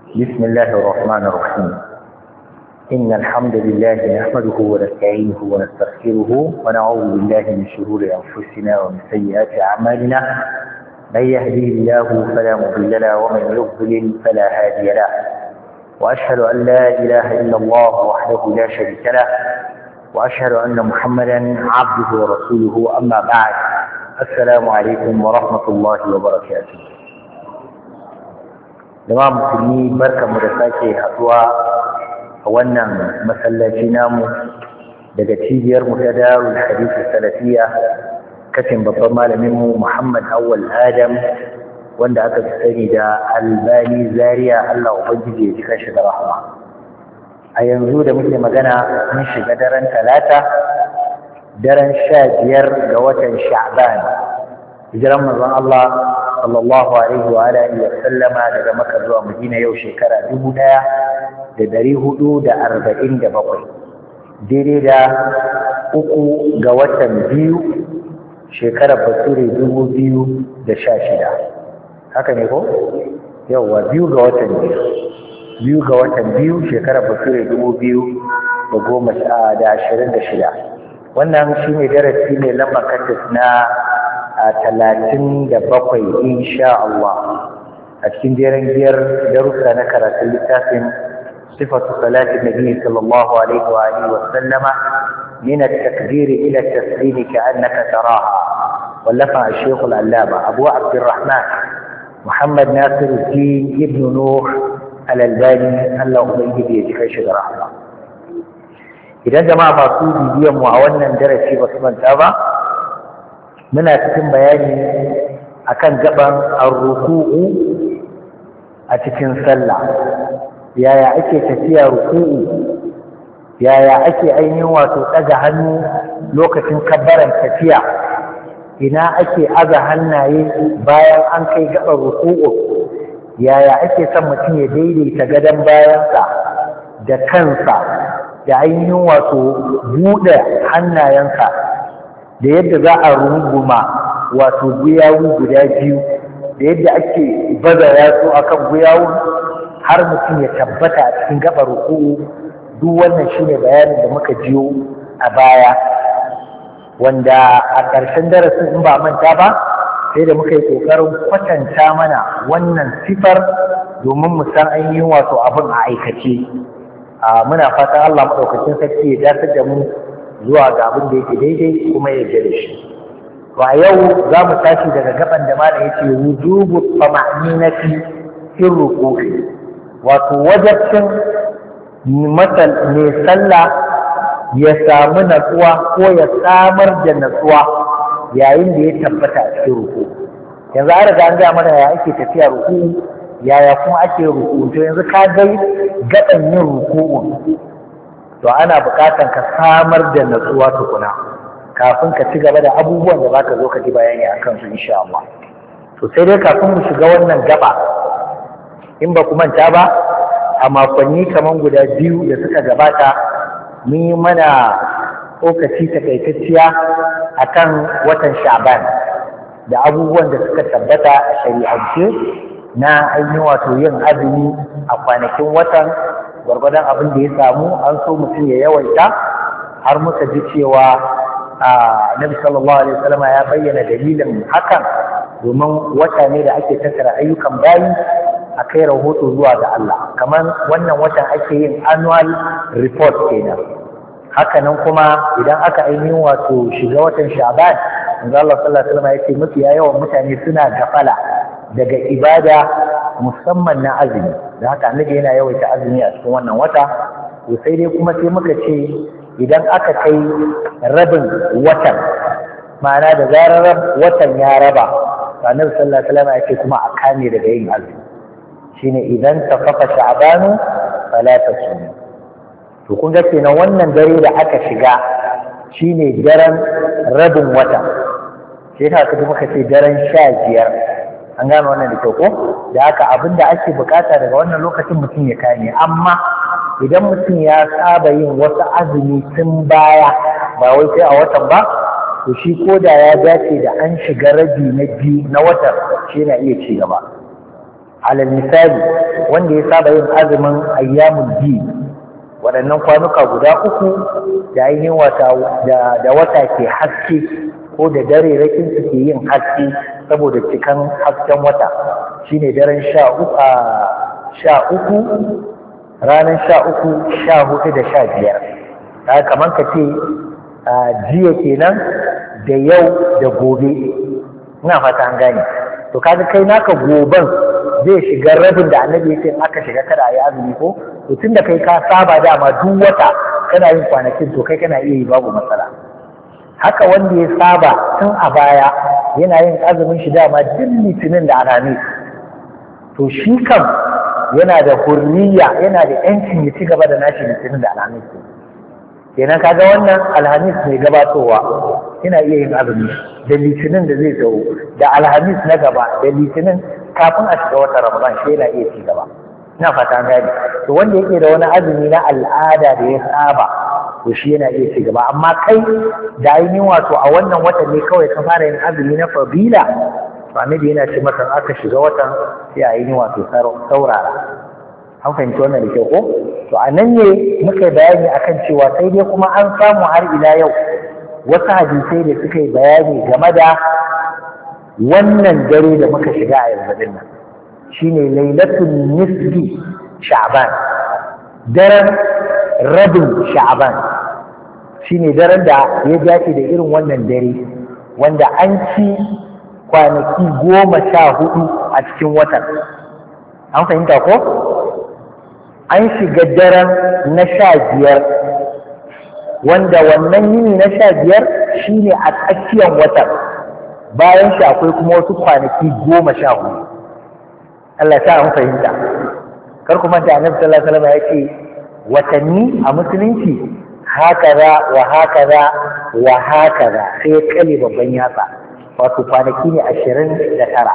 بسم الله الرحمن الرحيم. إن الحمد لله نحمده ونستعينه ونستغفره ونعوذ بالله من شرور أنفسنا ومن سيئات أعمالنا. من يهديه الله فلا مضل له ومن يضلل فلا هادي له. وأشهد أن لا إله إلا الله وحده لا شريك له، وأشهد أن محمدا عبده ورسوله. أما بعد، السلام عليكم ورحمة الله وبركاته. jama'a musulmi, barkanmu da sake haɗuwa a wannan masallaci namu daga cibiyar mu ta Darul Hadith Salafiyya, kacin babban malamin mu Muhammad Awwal Adam, wanda aka fi sani da Albani Zaria. Allah ubangiji ya ji kanshi da rahama. A yanzu da muke magana mun shiga daren Talata, daren 15 ga watan Sha'ban, hijiran manzon Allah sallallahu alaihi wa alihi wa sallama daga Makka zuwa Madina yau shekara 1447, daidai da 3 ga watan biyu shekarar Bature 2016. Haka ne ko? Yauwa 2 ga watan biyu shekarar Bature 2026. Wannan shine darasi ne lambar katis na 37 insha Allah a cikin jeren giyar darussa na karatun littafin sifatu salatin nabi sallallahu alaihi wa alihi wa sallama min at-takbir ila at-taslim ka'annaka taraha, wallafa al-shaykh al-allama Abu Abdurrahman Muhammad Nasiruddin ibn Nuh al-Albani. Allah ubangiji ya jika shi da rahma. Idan jama'a ba su bibiyan mu a wannan darasi ba su manta ba, muna cikin bayani akan gaban ar-ruku'u a cikin sallah. Yaya ake tafiya ruku'u, yaya ake ainihin wato ɗaga hannu lokacin kabbaran tafiya, ina ake aza hannaye bayan an kai gaban ruku'u, yaya ake son mutum ya daidaita gadon bayansa da kansa da ainihin wato buɗe hannayensa, da yadda za a runguma wato guyawu guda biyu, da yadda ake baza yatsu akan guyawun har mutum ya tabbata a cikin gabar ruku'u. Duk wannan shine bayanin da muka jiyo a baya, wanda a ƙarshen darasin in ba manta ba sai da muka yi ƙoƙarin kwatanta mana wannan sifar domin mu san ainihin wato abin a aikace. Muna fatan Allah maɗaukacin sarki ya dasar da mu zuwa ga abin da yake daidai kuma ya yarda da shi. To a yau za mu tashi daga gaban da malam yace wujubu tama'ninati fi ruku'i, wato wajibcin mai sallah ya samu natsuwa ko ya samar da natsuwa yayin da ya tabbata a cikin ruku. Yanzu an riga an gaya mana ya ake tafiya ruku, yaya kuma ake ruku. To yanzu ka ga gaban yin ruku'u, to ana buƙatar ka samar da natsuwa tukuna kafin ka ci gaba da abubuwan da zaka zo ka ji bayani a kansu insha Allah. To sai dai kafin mu shiga wannan gaba, in ba ku manta ba, a makonni kaman guda 2 da suka gabata mun yi mana tsokaci takaitacciya akan watan Sha'ban da abubuwan da suka tabbata a shari'ance na ainihin wato yin azumi a kwanakin watan gwargwadon abin da ya samu. An so mutum ya yawaita, har muka ji cewa Nabi sallallahu alaihi wasallam ya bayyana dalilin hakan, domin wata ne da ake tattara ayyukan bayi a kai rahoto zuwa ga Allah. Kamar wannan watan ake yin annual report kenan. Haka nan kuma idan aka ainihin wato shiga watan Sha'ban, manzo Allah sallallahu alaihi wasallam ya ce mafiya yawan mutane suna gafala daga ibada musamman na azumi, da haka annabi yana yawaita azumi a cikin wannan wata. To sai dai kuma sai muka ce idan aka kai rabin watan, ma'ana da zarar watan ya raba, annabi sallallahu alaihi wasallam ya ce kuma a kame daga yin azumi, shine idan tafafa sha'banu fala tasum. to kun ga kenan wannan dare da aka shiga shine daren rabin wata, sai ta kaji muka ce daren 15. An gano wannan da kyau ko? Da haka abinda ake bukata daga wannan lokacin mutum ya kame. Amma idan mutum ya saba yin wasu azumi tun baya, ba wai sai a watan ba, to shi ko da ya dace da an shiga rabi na biyu na watan, shi na iya ci gaba. alal misali wanda ya saba yin azumin ayyamul bi waɗannan kwanuka guda uku da ainihin da wata ke haske ko da dare rakin su ke yin haske saboda cikan hasken wata shine daren 13 ranar 13 14 da 15 kamar ka ce jiya kenan da yau da gobe ina fata an gane to kaga kai naka goben zai shiga rabin da annabi ya ce aka shiga kada a yi azumi ko to tun da kai ka saba dama duk wata kana yin kwanakin to kai kana iya yi babu matsala haka wanda ya saba tun a baya yana yin azumin shi dama duk litinin da alhamis to shi kam yana da hurriya yana da yancin ya ci gaba da nashi litinin da alhamis kenan kaga wannan alhamis mai gabatowa yana iya yin azumi da litinin da zai zo da alhamis na gaba da litinin kafin a shiga watan ramadan shi yana iya ci gaba ina fata gani to wanda yake da wani azumi na al'ada da ya saba to shi yana iya ci gaba amma kai da ainihin wato a wannan watan ne kawai ka fara yin azumi na fabila to annabi yana ce maka aka shiga watan sai a ainihin wato saurara an fahimci wannan da kyau ko to a nan ne muka yi bayani akan cewa sai dai kuma an samu har ila yau wasu hadisai da suka yi bayani game da wannan dare da muka shiga a yanzu din nan shine lailatul nisfi sha'ban daren rabin sha'ban shine daren da ya dace da irin wannan dare wanda an ci kwanaki 14 a cikin watan an fahimta ko an shiga daren na 15 wanda wannan yini na 15 shine a tsakiyar watan bayan shi akwai kuma wasu kwanaki 14 Allah ta an fahimta kar ku manta annabi sallallahu alaihi wasallam yake watanni a musulunci hakaza wa hakaza wa hakaza sai ya kale babban yatsa wato kwanaki ne 29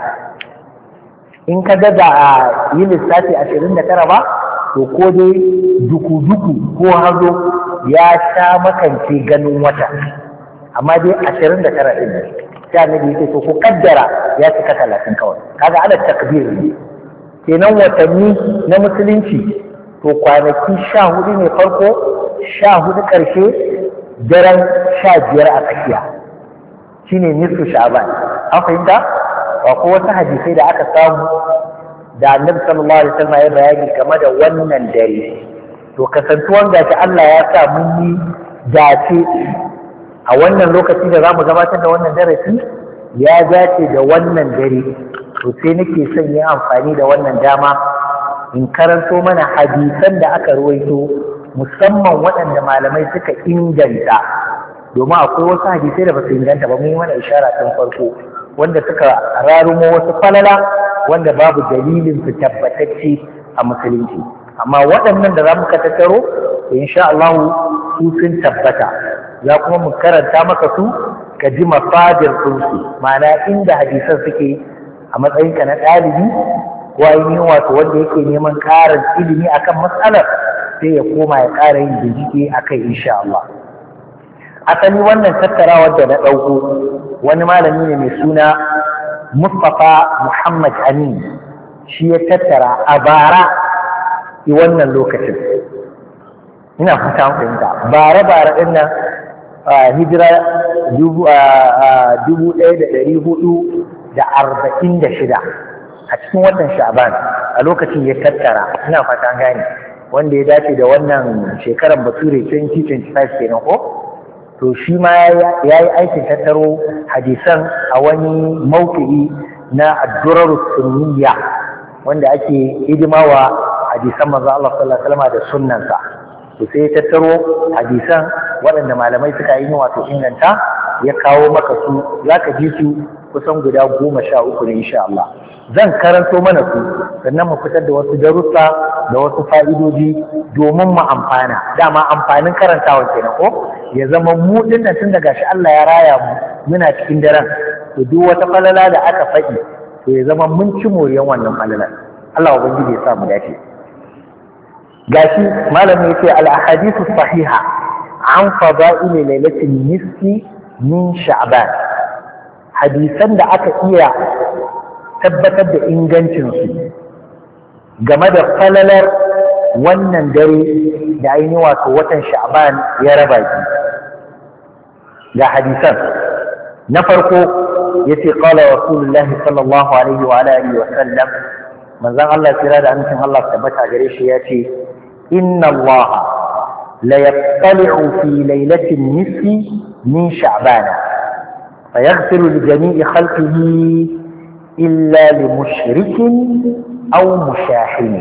in ka ga da yi lissafi 29 ba to ko dai duku-duku ko hazo ya sha makance ganin wata amma dai 29 ɗin ne sai annabi yake to ko kaddara ya cika 30 kawai kaga ala takbir ne kenan watanni na musulunci to kwanaki 14 ne farko 14 karshe daren 15 a tsakiya shine nisfu sha'ban an fahimta ba ko wasu hadisai da aka samu da annabi sallallahu alaihi wasallam ya bayani game da wannan dare to kasantuwan gashi Allah ya sa mun yi dace a wannan lokaci da zamu gabatar da wannan darasi ya dace da wannan dare to sai nake son yi amfani da wannan dama in karanto mana hadisan da aka ruwaito musamman waɗanda malamai suka inganta domin akwai wasu hadisai da ba su inganta ba mun yi mana ishara tun farko wanda suka rarumo wasu falala wanda babu dalilin su tabbatacce a musulunci amma waɗannan da za mu ka tattaro insha Allah su sun tabbata za kuma mu karanta maka su ka ji mafadir ɗinsu ma'ana inda hadisan suke a matsayinka na ɗalibi ko ainihin wato wanda yake neman ƙarin ilimi akan matsalar sai ya koma ya ƙara yin bincike akai insha Allah asali wannan tattarawar da na ɗauko wani malami ne mai suna Mustapha Muhammad Amin shi ya tattara a bara wannan lokacin ina fata fahimta bara ɗin nan hijira 1446 a cikin watan Sha'ban a lokacin ya tattara ina fata gane wanda ya dace da wannan shekarar Bature 2025 kenan ko to shi ma ya yi aikin tattaro hadisan a wani mawki'i na ad-durar sunniya wanda ake hidima wa hadisan manzo Allah sallallahu alaihi wasallam da sunnansa to sai ya tattaro hadisan waɗanda malamai suka yi wato inganta ya kawo maka su zaka ji su kusan guda 13 ne insha Allah zan karanto mana su sannan mu fitar da wasu darussa da wasu fa'idoji domin mu amfana dama amfanin karantawa kenan ko ya zama mu dinnan tun daga shi Allah ya raya mu muna cikin daren to duk wata falala da aka faɗi to ya zama mun ci moriyan wannan falalar Allah ubangiji ya sa mu dace gashi malamin yace al ahadithu sahiha an fada'il lailatul nisfi min sha'ban hadisan da aka iya tabbatar da ingancinsu game da falalar wannan dare da ainihin wato watan Sha'ban ya raba shi ga hadisan. Na farko yace qala Rasulullah sallallahu alaihi wa alihi wa sallam, manzon Allah kira da amincin Allah tabbata gare shi yace inna Allah la yattali'u fi lailatin nisfi min Sha'ban fayaghfiru li jami'i khalqihi illa li mushrikin aw mushahin.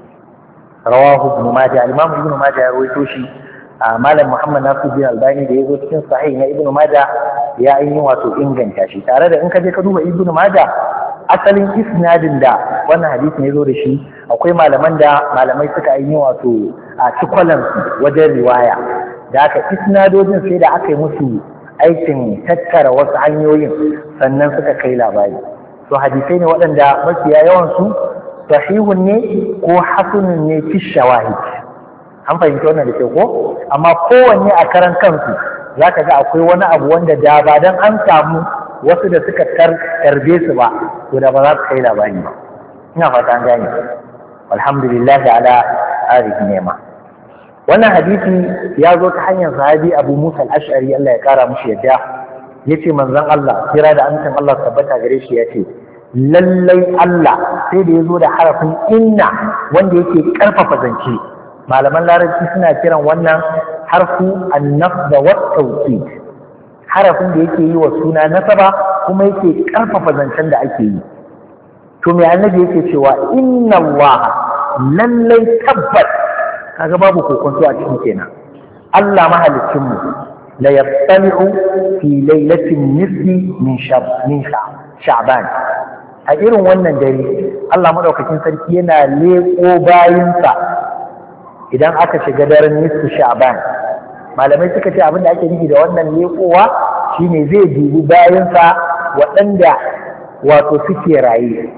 Rawahu Ibn Majah. Imam Ibn Majah ya rawaito shi. Malam Muhammad Nasiruddin Albani da yazo cikin sahih na Ibn Majah ya yi wato inganta shi, tare da in ka je ka duba Ibn Majah asalin isnadin da wannan hadisin yazo da shi akwai malamai suka yi wato a cikwalan wajen riwaya, da aka isnadojin sai da aka yi musu aikin tattara wasu hanyoyin sannan suka kai labari. To hadisai ne waɗanda mafiya yawan su sahihun ne ko hasanun ne fi shawahid. An fahimci wannan da ke ko? Amma kowanne a karan kansu za ka ga akwai wani abu wanda da ba don an samu wasu da suka tarbe su ba, to da ba za su kai labari ba. Ina fata an gane. Alhamdulillah ala arihi nema. Wannan hadisi ya zo ta hanyar sahabi Abu Musa al-Ash'ari, Allah ya kara mushi yadda. Yace manzon Allah kira da amincin Allah tabbata gare shi yace lallai Allah sai da ya zo da harafin inna wanda yake karfafa zance. Malaman larabci suna kiran wannan harfu an-nasb wa tawkid, harafin da yake yi wa suna nasaba kuma yake karfafa zancen da ake yi. To me annabi yake cewa inna Allah lallai tabbat, kaga babu kokonto a cikin kenan, Allah mahaliccin mu la yattali'u fi lailatin nisfi min Sha'ban. A irin wannan dare Allah madaukakin sarki yana leƙo bayinsa idan aka shiga daren nisfu Sha'ban. Malamai suka ce abin da ake nufi da wannan leƙowa shine zai dubi bayinsa waɗanda wato suke raye.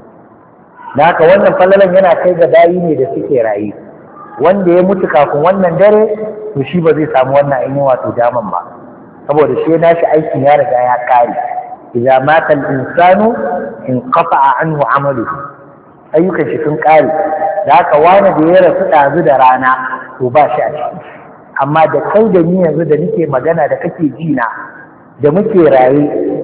Da haka wannan falalan yana kai ga bayi ne da suke raye. Wanda ya mutu kafin wannan dare to shi ba zai samu wannan ainihin wato daman ba, saboda shi nashi aikin ya riga ya kare. idza mata al-insanu inqata'a anhu 'amaluhu, ayyukan shi sun kare. Da haka wani da ya rasu ɗazu da rana to ba shi a ciki. Amma da kai da ni yanzu da nake magana da kake ji na da muke raye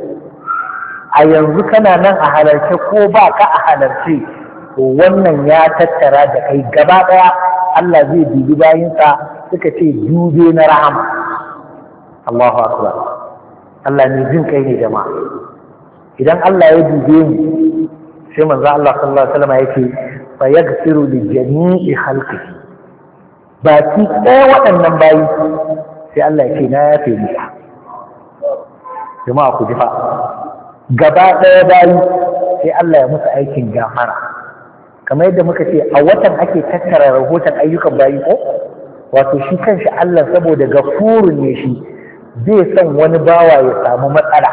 a yanzu kana nan a halarce ko ba ka a halarce, to wannan ya tattara da kai gaba ɗaya. Allah zai dubi bayinsa, suka ce dube na rahama. Allahu akbar. Allah ne jin kai ne jama'a. Idan Allah ya dube mu, sai manzo Allah sallallahu alaihi wasallam yake fa yaghfiru li jami'i khalqihi. Baki ɗaya waɗannan bayi sai Allah ya ce na yafe muku. Jama'a ku ji fa. Gaba ɗaya bayi sai Allah ya musu aikin gafara. Kamar yadda muka ce a watan ake tattara rahoton ayyukan bayi ko? Wato shi kanshi Allah saboda gafurun ne shi, zai son wani bawa ya samu matsala.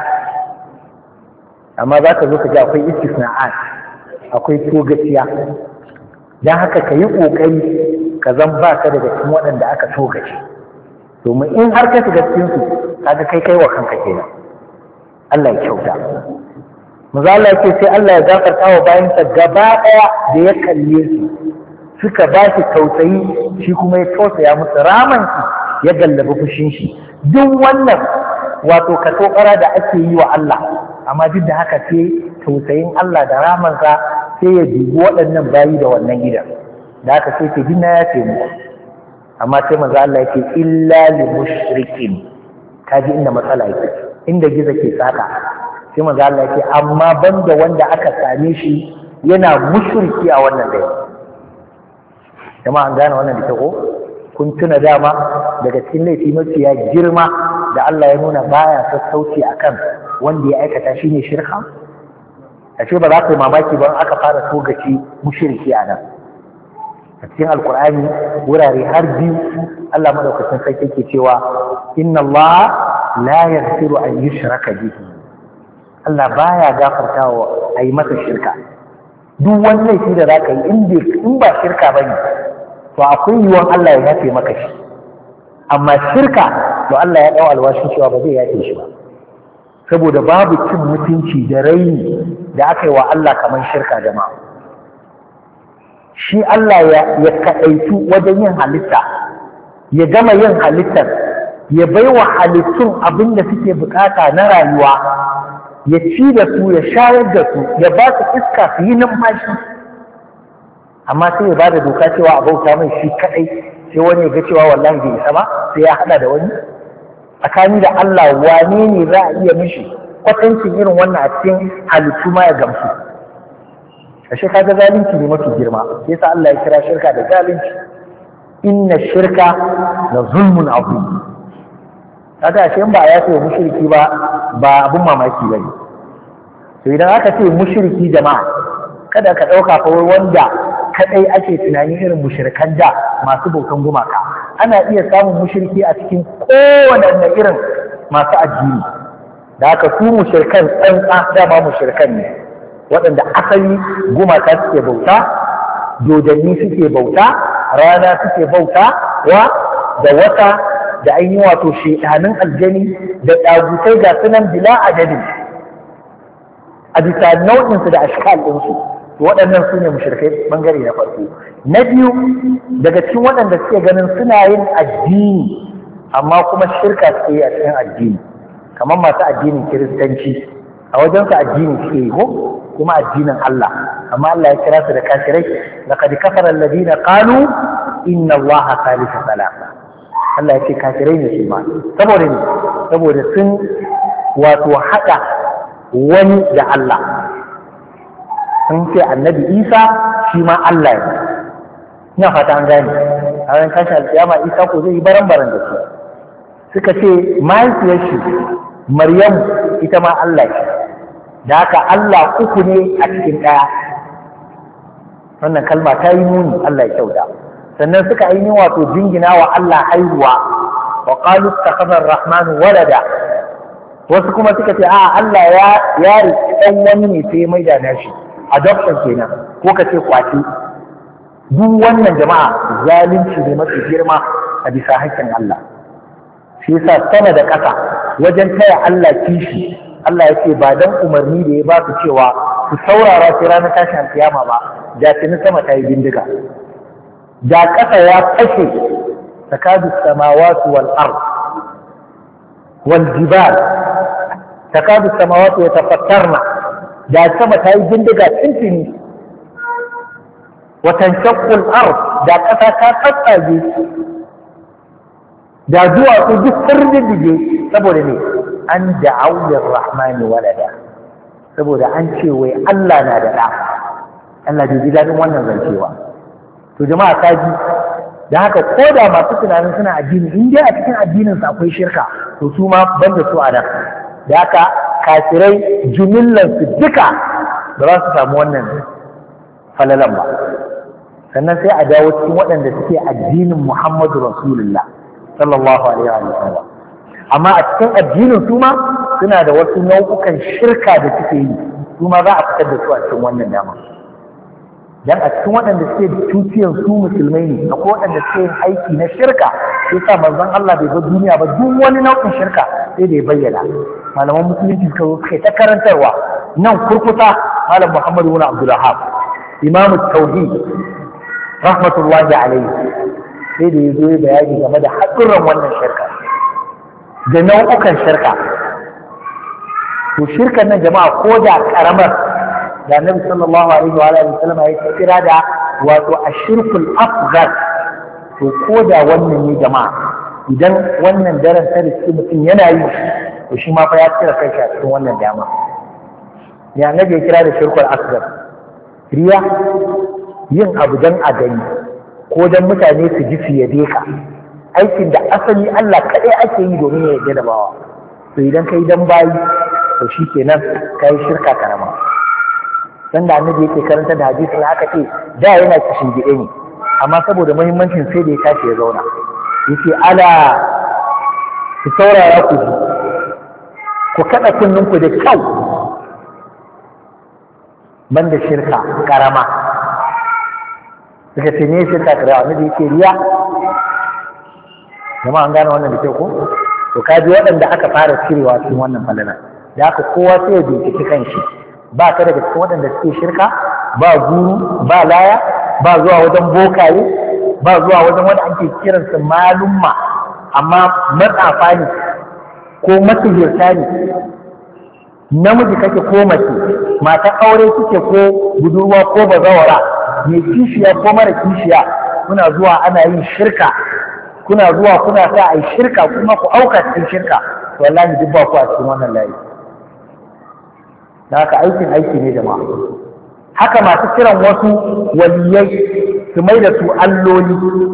Amma za ka zo ka ji akwai istisna'at, akwai togaciya. Don haka ka yi ƙoƙari ka zan ba ka daga cikin waɗanda aka togace. Domin in har ka shiga cikinsu, kaga kai wa kanka kenan. Allah ya kyauta. Maza Allah ce sai Allah ya gafarta wa bayansa gaba ɗaya da ya kalle su, suka ba shi tausayi, shi kuma ya tausaya musu, ramansu ya gallabi fushin shi. Duk wannan wato ka tokara da ake yi wa Allah, amma duk da haka sai tausayin Allah da ramansa sai ya dubi waɗannan bayi da wannan gidan. Da haka sai ce gina ya ce muku. Amma sai maza Allah yake illa li mushrikin, kaji inda matsala yake, inda gizo ke saka. Sai maza Allah yake amma banda wanda aka same shi yana mushriki a wannan dai. Jama'a an gane wannan da ke ko? Kun tuna dama daga cikin laifi mafiya girma da Allah ya nuna baya sassauci akan wanda ya aikata shine shirka? Ashe ba za ka yi mamaki ba aka fara togaci mushriki a nan. A cikin Alkur'ani wurare har biyu Allah madaukakin sarki yake cewa inna Allah la yaghfiru an yushraka bihi. Allah baya gafartawa a yi masa shirka. Duk wani laifi da za ka yi in ba shirka ba ne, to akwai yiwuwan Allah ya yafe maka shi. Amma shirka, to Allah ya ɗau alwashin cewa ba zai yafe shi ba. Saboda babu cin mutunci da raini da aka yi wa Allah kamar shirka jama'a. shi Allah ya kaɗaitu wajen yin halitta, ya gama yin halittar, ya baiwa halittun abin da suke bukata na rayuwa, ya ci da su, ya shayar da su, ya ba su iska su yi numfashi, amma sai ya ba da doka cewa a bauta mai shi kaɗai, sai wani ya ga cewa wallahi bai isa ba sai ya haɗa da wani. Tsakani da Allah wane ne za a iya mishi kwatancin irin wannan a cikin halittu ma ya gamsu? Ashe kaga zalunci ne mafi girma, sai sa Allah ya kira shirka da zalunci. Inna shirka la zulmun azim. Kaga ashe in ba ya ce mushriki ba abun mamaki bane. To idan aka ce mushriki jama'a, kada ka dauka fa wanda kadai ake tunani irin mushrikan da masu bautan gumaka. Ana iya samun mushriki a cikin kowane irin masu addini. Da haka su mushrikan tsantsa dama mushrikan ne. Waɗanda asali gumaka suke bauta, dodanni suke bauta, rana suke bauta wa da wata da ainihin wato shedanin aljani da ɗagutai ga sunan bila adadin a bisa nau'insu da ashkal ɗinsu. Waɗannan su ne mushrikai ɓangare na farko. Na biyu daga cikin waɗanda suke ganin suna yin addini amma kuma shirka suke yi a cikin addini, kamar masu addinin kiristanci. A wajensu addini suke yi ko kuma addinin Allah, amma Allah ya kira su da kafirai. Laqad kafara alladhina qalu inna Allaha thalithu thalatha. Allah ya ce kafirai ne su ma. Saboda ne? Saboda sun wato haɗa wani da Allah. Sun ce annabi Isa shi ma Allah ne. Ina fata an gane. A ran kashin alƙiyama Isa ko zai yi baran-baran da su. Suka ce mahaifiyar shi Maryam ita ma Allah ce. Da haka Allah uku ne a cikin ɗaya. Wannan kalma ta yi muni, Allah ya kyauta. Sannan suka yi wato jingina wa Allah haihuwa, wa qalu ittakhadha ar-rahmanu walada. Wasu kuma suka ce a Allah ya riki ɗan wani ne sai mai da nashi, adoption kenan, ko ka ce kwaci. Duk wannan jama'a zalunci ne mafi girma a bisa haƙƙin Allah. Shi yasa sama da ƙasa wajen taya Allah kishi, Allah ya ce ba dan umarni da ya ba su cewa su saurara sai ranar tashin alkiyama ba, da tuni sama ta yi bindiga. Da ƙasa ya fashe takadu samawati wal ard wal jibal takadu samawati yatafattarna, da sama ta yi bindiga tintini. Wa tanshaqqu al ard, da ƙasa ta tsatsage, da duwatsu duk sun dige. Saboda ne an da'au lirrahmani walada, saboda an ce wai Allah na da ɗa. Allah bai ji daɗin wannan zancewa. To jama'a ta ji, da haka ko da masu tunanin suna addini, in dai a cikin addinin su akwai shirka, to su ma ban da su a nan. Da haka kafirai jumillan su duka ba za su samu wannan falalan ba. Sannan sai a dawo cikin waɗanda suke addinin Muhammadu Rasulullah sallallahu alaihi wa sallam. Amma a cikin addinin su ma suna da wasu nau'ukan shirka da suke yi, su ma za a fitar da su a cikin wannan dama. Dan a cikin waɗanda suke tuciyan su musulmai ne, akwai waɗanda suke yin aiki na shirka. Sai sa manzon Allah bai bar duniya ba, duk wani nau'in shirka sai da ya bayyana. Malaman musulunci suka ta karantarwa. Nan kurkusa Malam Muhammad ibn Abdul Wahhab, Imam Tauhid rahmatullahi alaihi, sai da ya zo bayani game da haɗurran wannan shirka da nau'ukan shirka. To shirkan nan jama'a ko da karamar da Annabi sallallahu alaihi wa alihi wasallam ya kira da wato ashirkul afghar, to ko da wannan ne jama'a, idan wannan daren ta riski mutum yana yi, to shi ma fa ya kira kai a cikin wannan dama. Ya Annabi ya kira da shirkul asghar, riya, yin abu dan a gani ko dan mutane su ji su yabe ka, aikin da asali Allah kaɗai ake yi domin ya yarda da bawa. To idan kai dan bayi, to shi kenan kai shirka karama. Dan da Annabi yake karanta da hadisi aka ce da yana kishin gide ne, amma saboda muhimmancin sai da ya tashi ya zauna. Yace ala ku saurara ku ji, ku kada kunninku da kyau, banda shirka karama. Suka ce ne shirka karama, Annabi yake riya. Jama'a an gane wannan da kyau ko? To kaji waɗanda aka fara cirewa cikin wannan falala. Da haka kowa sai ya binciki kanshi. Ba ka daga cikin waɗanda suke shirka, ba guru, ba laya, ba zuwa wajen bokaye, ba zuwa wajen wanda ake kiransu malumma amma matsafa ne ko masihirta ne. Namiji kake ko mace, matan aure kuke ko budurwa ko bazawara, mai kishiya ko mara kishiya, kuna zuwa ana yin shirka, kuna zuwa kuna sa a yi shirka kuma ku auka cikin shirka, wallahi duk ba ku a cikin wannan layi. Da haka aiki ne jama'a. Haka masu kiran wasu waliyai su mai da su alloli.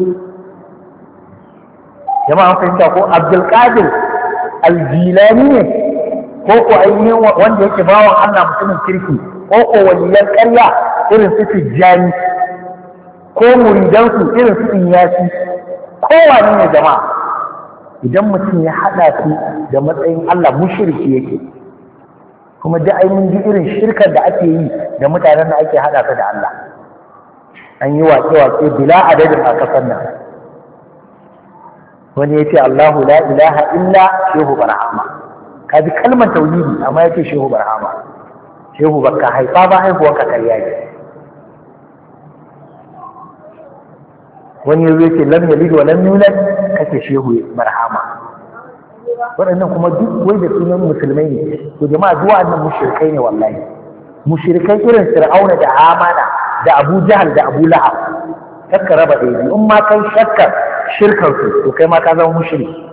Jama'a an fahimta ko Abdulkadir Aljilani ne ko ko ainihin wanda yake bawan Allah mutumin kirki, ko ko waliyan ƙarya irin su Tijjani, ko muridansu irin su Inyasi, kowane ne jama'a. Idan mutum ya haɗa su da matsayin Allah, mushriki yake. Kuma da ai mun ji irin shirkar da ake yi da mutanen da ake haɗa su da Allah. An yi waƙe-waƙe bila adadin a ƙasar nan. Wani ya ce Allahu la ilaha illa Shehu Barhama. Ka ji kalmar tauhidi amma ya ce Shehu Barhama. Shehu baka haifa ba, haihuwanka karya ne. Wani ya ce lam yalid wa lam yulad, kace Shehu Barhama. Waɗannan kuma duk wai da sunan musulmai ne. To jama'a duk waɗannan mushrikai ne wallahi. Mushrikai irin Fir'auna da Hamana da Abu Jahal da Abu Lahab. Kakka raba ɗaya biyu. In ma kai shakkar shirkar su, to kai ma ka zama mushriki.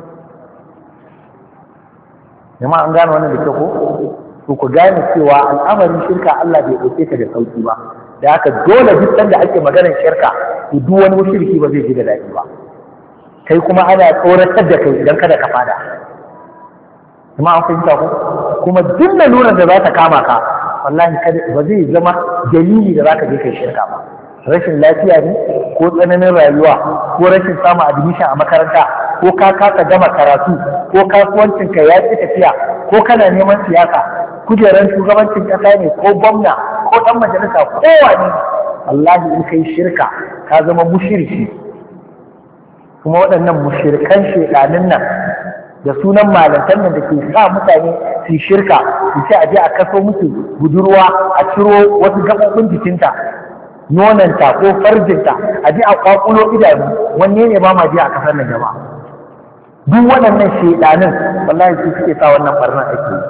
Jama'a an gane wannan da ke ko? To ku gane cewa al'amarin shirka Allah bai ɗauke ta da sauki ba. Da haka dole duk sanda ake maganar shirka, to duk wani mushriki ba zai ji da daɗi ba. Kai kuma ana tsoratar da kai idan kada ka fada. Jama'a an fahimta ko? Kuma duk lalurar da za ta kama ka, wallahi ba zai zama dalili da za ka je kai shirka ba. Rashin lafiya ne, ko tsananin rayuwa, ko rashin samun admission a makaranta, ko ka kasa gama karatu, ko kasuwancinka ya ƙi tafiya, ko kana neman siyasa, kujeran shugabancin ƙasa ne, ko gwamna, ko ɗan majalisa, kowane. Wallahi in kai shirka ka zama mushriki. Kuma waɗannan mushrikan shedanin nan da sunan malantan nan da ke sa mutane su shirka, su ce a je a kaso musu budurwa, a ciro wasu gaɓoɓin jikinta, nonanta ko farjinta, a ji a kwakulo idanu, wanne ne ba ma ji a kasar nan jama'a. Duk waɗannan shedanin wallahi su suke sa wannan barnan ake yi.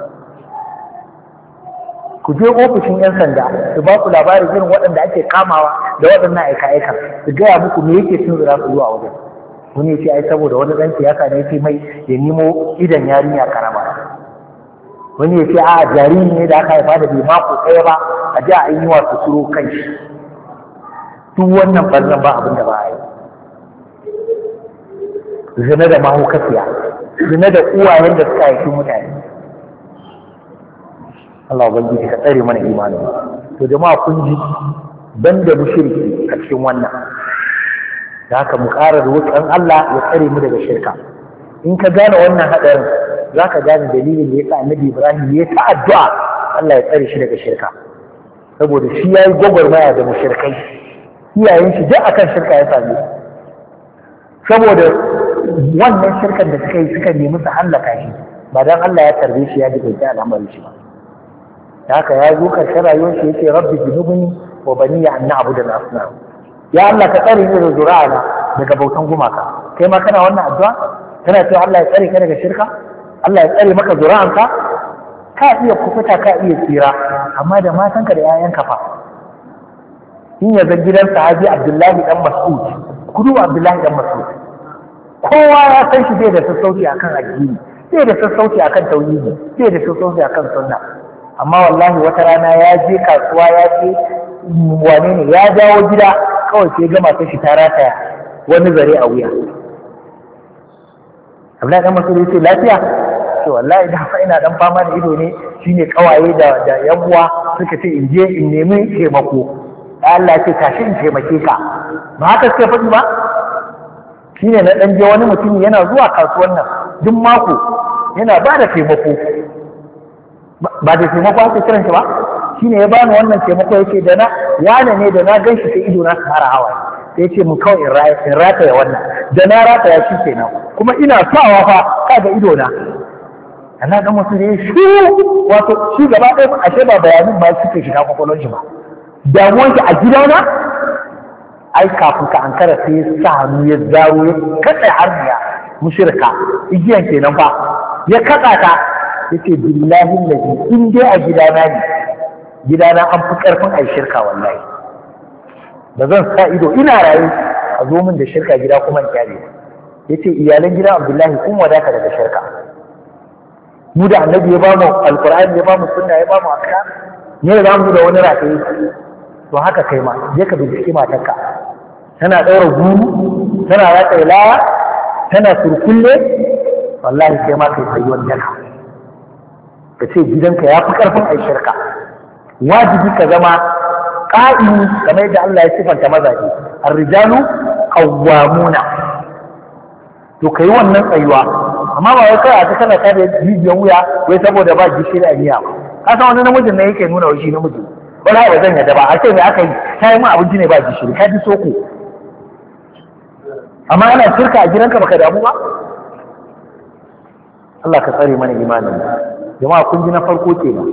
Ku je ofishin 'yan sanda su ba ku labarin irin waɗanda ake kamawa da waɗannan aika-aika, su gaya muku me yake cin zira su zuwa wajen. Wani ya ce ai saboda wani ɗan siyasa ne ya ce mai ya nemo idan yarinya karama. Wani ya ce a jariri ne da aka haifa da bai mako ɗaya ba, a ji a yi wa su suro kai shi. Duk wannan ɓarnan ba abin da ba a yi. Zina da mahaukaciya, zina da uwayen da suka haifi mutane. Allah ubangiji ka tsare mana imanin. To jama'a kun ji ban da mushriki a cikin wannan. Da haka mu ƙara roƙon Allah ya tsare mu daga shirka. In ka gane wannan haɗarin, za ka gane dalilin da ya sa Annabi Ibrahim ya ta addu'a Allah ya tsare shi daga shirka. Saboda shi ya yi gwagwarmaya da mushrikai. Iyayen shi duk akan shirka ya same su. Saboda wannan shirkan da suka nemi su hallaka shi, ba dan Allah ya tarbe shi ya ji al'amarin shi ba. Da haka ya zo karshen rayuwar shi yace rabbi junubni wa bani an na'budu al-asnam. Ya Allah ka tsare ni da zuri'ana daga bautan gumaka. Kai ma kana wannan addu'a? Kana cewa Allah ya tsare ka daga shirka? Allah ya tsare maka zuri'anka? Ka iya kufuta, ka iya tsira, amma da matanka da 'ya'yanka fa. In ya zan gidan sahabi Abdullahi dan Mas'ud, kudu Abdullahi dan Mas'ud. Kowa ya san shi bai da sassauci akan addini, bai da sassauci akan tauhidi, bai da sassauci akan sunna. Amma wallahi wata rana ya je kasuwa, ya je wane ne, ya dawo gida kawai sai gama ta shi ta rataya wani zare a wuya. Abdullahi dan Mas'ud ya ce lafiya? To wallahi da fa ina dan fama da ido ne, shine kawaye da yan uwa suka ce in je in nemi taimako. Allah ya ce tashi in taimake ka. Ba haka suka faɗi ba? Shine na dan je wani mutum yana zuwa kasuwan nan duk mako yana ba da taimako. Ba da taimako ake kiran shi ba? Shine ya bani wannan taimako, yake da na wane ne da na ganshi sai ido na fara hawaye. Sai ce mun kawai in rataya wannan, da na rataya shi kenan, kuma ina sawa fa kaga ido na. Allah dan wasu ne shi wato shi gaba ɗaya ashe ba bayanin ba suke shiga kwakwalwar shi ba. Damuwar shi a gidana ai kafin ka ankara sai ya sa hannu ya zaro ya katse harniya mushrika igiyan kenan fa ya katsa ta yace billahi lazi in dai a gidana an fi karfin ai shirka wallahi ba zan sa ido ina rayu a zo min da shirka gida kuma in kyale yace iyalan gidan Abdullahi kun wadata daga shirka mu da annabi ya bamu alqur'ani ya bamu sunna ya bamu akra ne za mu da wani rataye to haka kai ma je ka bincike matarka tana daura guru tana rataye lawa tana surkulle wallahi sai ma kai sai wanda ka ce gidanka ya fi karfin ai shirka wajibi ka zama ƙa'ini kamar yadda Allah ya sifanta mazaje ar-rijalu qawwamuna to kai wannan tsayuwa amma ba wai kai a ta kana ta da jijiyan wuya wai saboda ba gishiri a miya ka san wani namijin ne yake nuna shi namiji wala ba zan yadda ba a ce me aka yi kai mu abinci ne ba gishiri ka ji soko amma ana shirka a gidanka baka damu ba Allah ka tsare mana imanin jama'a kun ji na farko kenan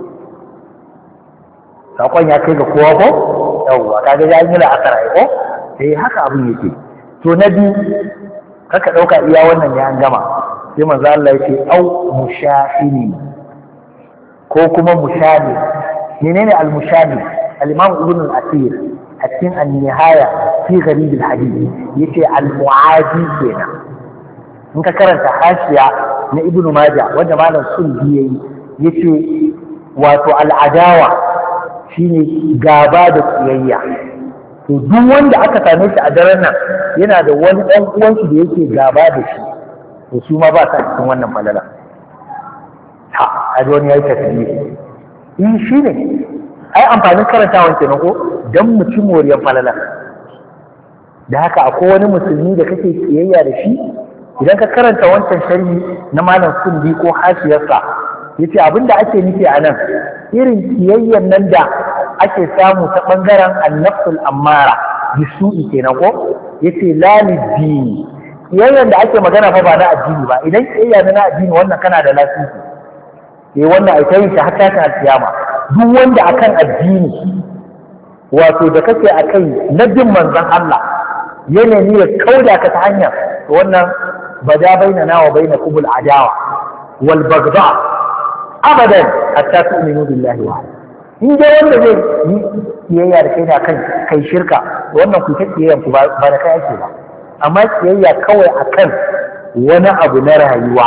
sakon ya kai ga kowa ko yawwa kaga ya yi la'asar ai ko sai haka abin yake to na biyu kaka dauka iya wannan ne an gama sai manzo Allah yake au mushahini ko kuma mushahid menene al-mushahid al-imam ibn al-asir a cikin an-nihaya fi gharib al-hadith yace al-mu'adi kenan in ka karanta hashiya na ibn majah wanda malam sulbi yayi yace wato al-adawa shine gaba da tsiyayya to duk wanda aka same shi a daren nan yana da wani ɗan uwanshi da yake gaba da shi to su ma ba sa cikin wannan falala ha a wani yayi tasiri in shi ne ai amfanin karantawan kenan ko dan mu ci moriyar falala da haka akwai wani musulmi da kake tsiyayya da shi idan ka karanta wancan sharhi na malam sundi ko hashiyarsa yace abinda ake nufi a nan irin kiyayyen nan da ake samu ta bangaren annafsul ammara bisu'i kenan ko yace lalidi kiyayyen da ake magana fa ba na addini ba idan kiyayya na addini wannan kana da lasisi wannan ai tayin shi hatta ta alkiyama duk wanda akan addini wato da kake akai na bin manzon Allah yana ne ya kauda ka ta hanya wannan bada bainana wa bainakum al-adawa wal baghdha abadan hatta tu'minu billahi wa in dai wanda zai yi kiyayya da kai da kai shirka wannan ku ta kiyayya ku ba da kai ake ba amma kiyayya kawai akan wani abu na rayuwa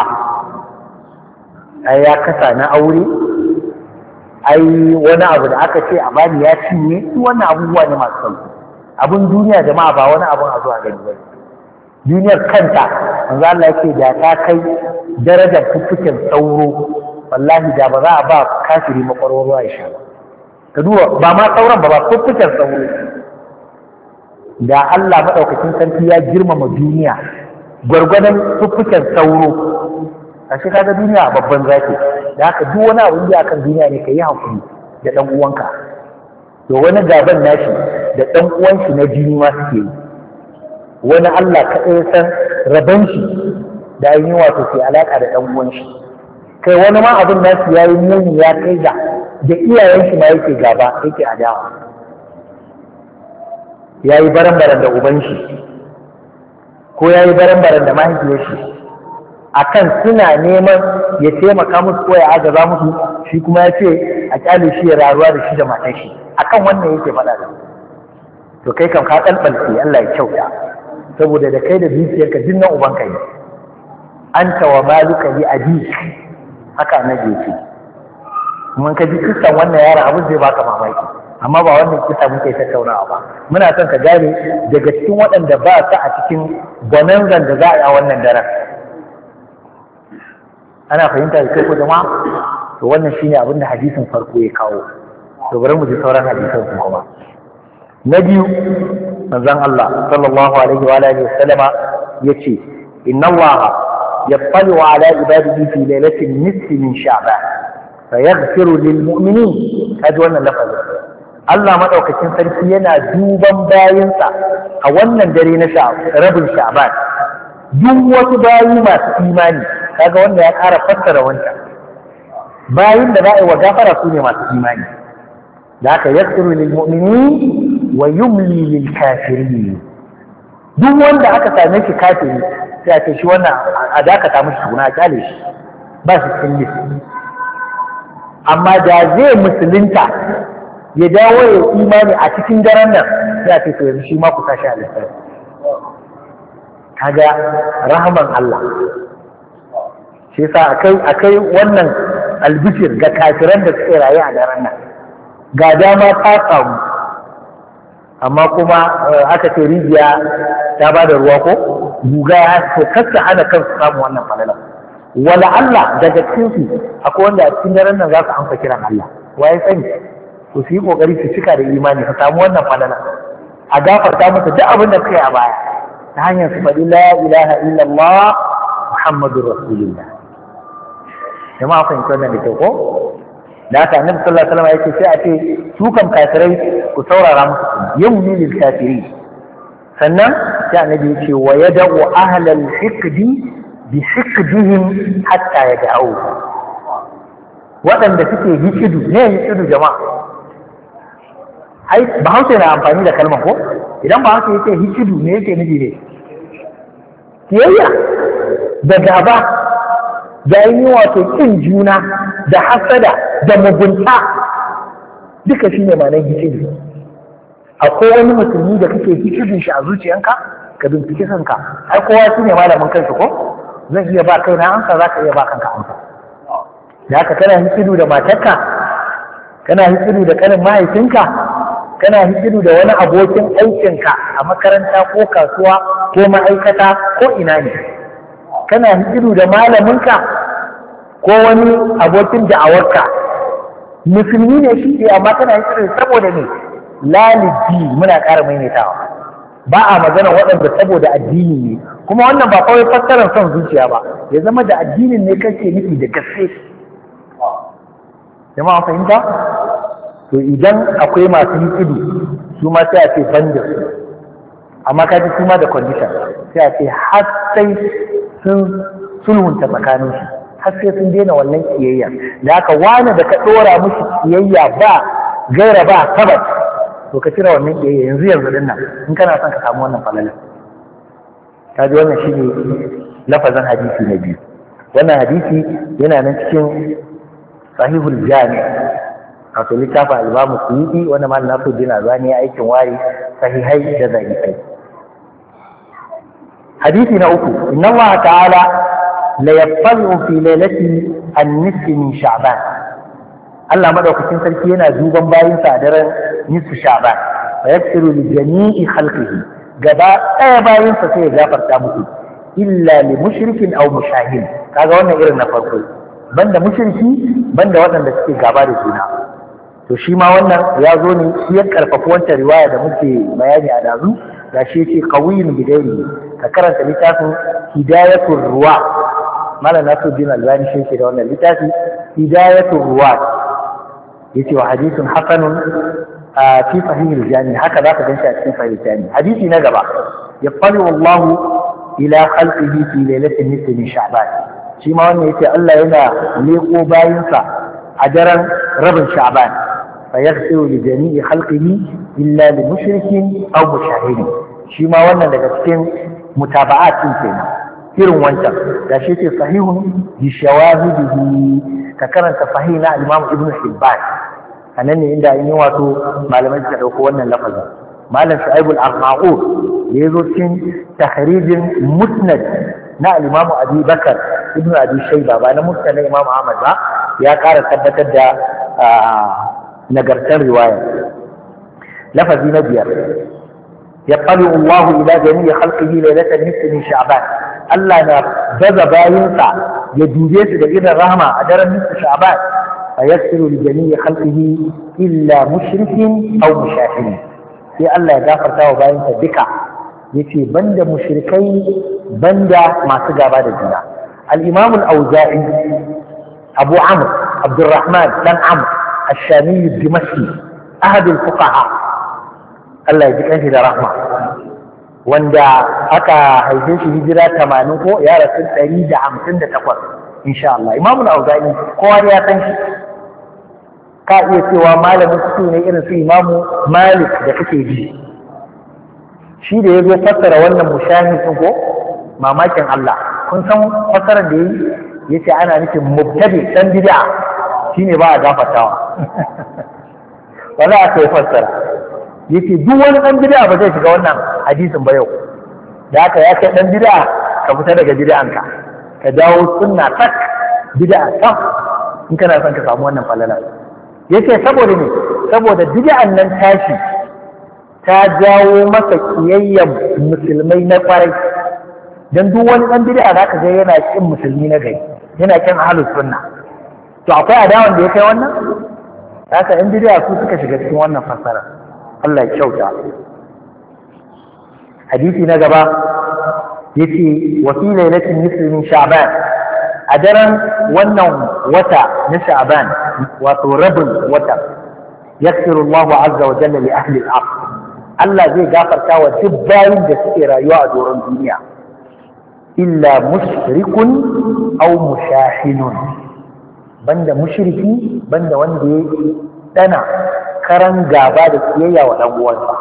ai ya kasa na aure ai wani abu da aka ce a bani ya cinye su wannan abubuwa ne masu sauki abun duniya jama'a ba wani abun a zuwa gani ba duniyar kanta manzo Allah yake da ta kai darajar fuffuken sauro wallahi da ba za a ba kafiri makwarwaro ya sha ka duba ba ma sauran ba fuffuken sauro da Allah madaukakin sarki ya girmama duniya gwargwadon fuffuken sauro a shi kaga duniya babban zaki da haka duk wani abu da akan duniya ne kai hakuri da dan uwanka to wani gaban nashi da dan uwan shi na jini ma suke yi wani Allah kaɗai san raban shi da yi wato ke alaka da dan uwan shi kai wani ma abin nasu ya yi muni ya kai da iyayen shi ma yake gaba yake adawa ya yi baran-baran da uban shi ko ya yi baran-baran da mahaifiyar shi akan suna neman ya taimaka musu ko ya agaza musu shi kuma ya ce a kyale shi ya raruwa da shi da matan shi akan wannan yake faɗa da to kai kam ka kalbalce Allah ya kyauta saboda da kai da zuciyarka dinnan ubanka ne anta wa maluka li abik haka annabi yake mun ka ji kisan wannan yaron abin zai baka mamaki amma ba wannan kisa muke tattaunawa ba muna son ka gane daga cikin waɗanda ba su a cikin bonanzan da za a yi a wannan daren ana fahimta da kai ko jama'a to wannan shine abin da hadisin farko ya kawo to bari mu ji sauran hadisan su kuma na biyu manzon Allah sallallahu alaihi wa alihi wasallama yace inna Allah yattali ala ibadihi fi lailatin nisfi min sha'ban fayaghfiru lil mu'minin kaji wannan lafazin Allah madaukakin sarki yana duban bayinsa a wannan dare na rabin sha'ban duk wasu bayi masu imani kaga wanda ya ƙara fassara wancan bayin da za a yi wa gafara su ne masu imani da aka yaghfiru lil mu'minin wa yumli lil kafirin. Duk wanda aka same shi kafiri sai a ce shi wannan a dakata mishi tukuna a kyale shi ba shi cikin list. Amma da zai musulunta ya dawo ya imani a cikin daren nan sai a ce to yanzu shi ma ku tashi a lissafi. Kaga rahaman Allah shi yasa akai wannan albishir ga kafiran da suke raye a daren nan, ga dama ta samu amma kuma aka ce rijiya ta ba da ruwa ko guga ya to kasta hana kansu samu wannan falala. Wala Allah daga cikin su akwai wanda a cikin daren nan za su amsa kiran Allah, waye sani to su yi kokari su cika da imani su samu wannan falala, a gafarta musu duk abin da suka yi a baya ta hanyar su faɗi la ilaha illallah muhammadur rasulullah. Jama'a fahimci wannan da kyau ko? Da haka annabi sallallahu alaihi wasallam yake sai a ce su kan kafirai ku saurara musu yumni lil kafiri. Sannan sai annabi ya ce wa yad'u ahlal hiqdi bi hiqdihim hatta yad'u. Waɗanda suke hikidu ne hikidu jama'a. Ai Bahaushe na amfani da kalmar ko? Idan Bahaushe yake hikidu ne yake nufi ne? Kiyayya da gaba da yi wato kin juna da hasada da mugunta duka shi ne ma'anar hikidu. Akwai wani musulmi da kake hikidun shi a zuciyanka ka binciki kanka, ai kowa shi ne malamin kansa ko? Zan iya ba kai na amsa, za ka iya ba kanka amsa. Da haka kana hikidu da matarka, kana hikidu da kanin mahaifinka, kana hikidu da wani abokin aikinka a makaranta ko kasuwa ko ma'aikata ko ina ne, kana hikidu da malaminka ko wani abokin da'awarka, musulmi ne shi ne amma kana hikidu saboda ne lalibi. Muna ƙara maimaitawa, ba a magana waɗanda saboda addini ne, kuma wannan ba kawai fassarar son zuciya ba, ya zama da addinin ne kake nufi da gaske. Jama'a fahimta? To idan akwai masu hikidu su ma sai a ce ban da su, amma kaji su ma da condition sai a ce har sai sun sulhunta tsakaninsu, har sai sun daina wannan kiyayya. Da haka wani da ka ɗora mushi kiyayya ba gaira ba sabat, to ka cire wannan kiyayya yanzu din nan in kana son ka samu wannan falala. Kaji wannan shi ne lafazin hadisi na biyu. Wannan hadisi yana nan cikin sahihul jami' wato littafin al-Imam Suyuti wanda Malam Nasiruddin Albani ya aikin wari sahihai da zaifai. Hadisi na uku, inna Allah ta'ala la yafalu fi lailati an-nisf min Sha'ban. Allah madaukakin sarki yana duban bayinsa a daren nisfu Sha'ban, wa yaghfiru li jami'i khalqihi. Gaba ɗaya bayinsa sai ya gafarta musu illa li mushrikin aw mushahin. Kaga wannan irin na farko, banda mushriki banda waɗanda suke gaba da juna. To shi ma wannan ya zo ne shi ya karfafa wancan riwaya da muke bayani a dazu, da shi yake qawiyyun bidairi. Ka karanta littafin Hidayatul Ruwa, Malam Nasiruddin Albani shi yake da wannan littafi Hidayatul Ruwa, yace wa hadithun hasanun fi sahihil jami. Haka zaka ganshi a cikin sahihil jami. Hadisi na gaba, yafali wallahu ila khalqihi fi lailatin nisfi min Sha'ban. Shi ma wannan yace Allah yana leko bayinsa a daren rabin Sha'ban, fa yaghfiru li jami'i khalqihi illa li mushrikin aw mushahidin. Shi ma wannan daga cikin mutaba'at din kenan, irin wancan da shi ce sahihun bi shawahidihi. Ka karanta sahih na al-Imam Ibn Hibban, anan ne inda yin wato malamai suka dauko wannan lafazin. Malam Shu'aib al-Arnaud da yazo cikin tahrijin musnad na al-Imam Abi Bakar Ibn Abi Shayba, ba na musnad na Imam Ahmad ba, ya ƙara tabbatar da nagartar riwaya. Lafazi na biyar, yaqalu Allahu ila jami'i khalqihi lailatan nisfi min Sha'ban. Allah na baza bayinsa ya dube su da irin rahama a daren nisfi Sha'ban, fa yaghfiru li jami'i khalqihi illa mushrikin aw mushahin. Sai Allah ya gafarta wa bayinsa duka, yace banda mushrikai banda masu gaba da juna. Al-Imam al-Awza'i Abu Amr Abdurrahman dan Amr الشامي الدمشقي أحد الفقهاء Allah ya ji kanshi da rahma, wanda aka haife shi hijira 80 ko ya rasu 158 insha Allah. Imam al-Auza'i kowa ya san shi, ka iya cewa malamin su ne irin su Imamu Malik da kake ji shi da yazo fassara wannan mushahid din ko mamakin Allah kun san fassarar da yace ana nufin mubtadi dan bid'a shine ba a gafatawa wala aka fassara yace duk wani dan bid'a ba zai shiga wannan hadisin ba yau da haka ya kai dan bid'a ka fita daga bid'anka ka dawo sunna tak bid'a tak in kana son ka samu wannan falala yace saboda ne saboda bid'an nan tashi ta jawo masa kiyayyen musulmai na kwarai dan duk wani dan bid'a zaka ga yana kin musulmi na gari yana kin ahlus sunna to akwai adawan da ya kai wannan haka in bid'a su suka shiga cikin wannan fasara Allah ya kyauta hadisi na gaba yace wa fi lailatin nisfi min sha'ban a daren wannan wata na sha'ban wato rabin wata yaghfiru Allah azza wa jalla li ahli al-ard Allah zai gafarta wa duk bayin da suke rayuwa a doron duniya illa mushrikun aw mushahinun banda mushriki banda wanda ya dana karan gaba da kiyayya wa dan uwansa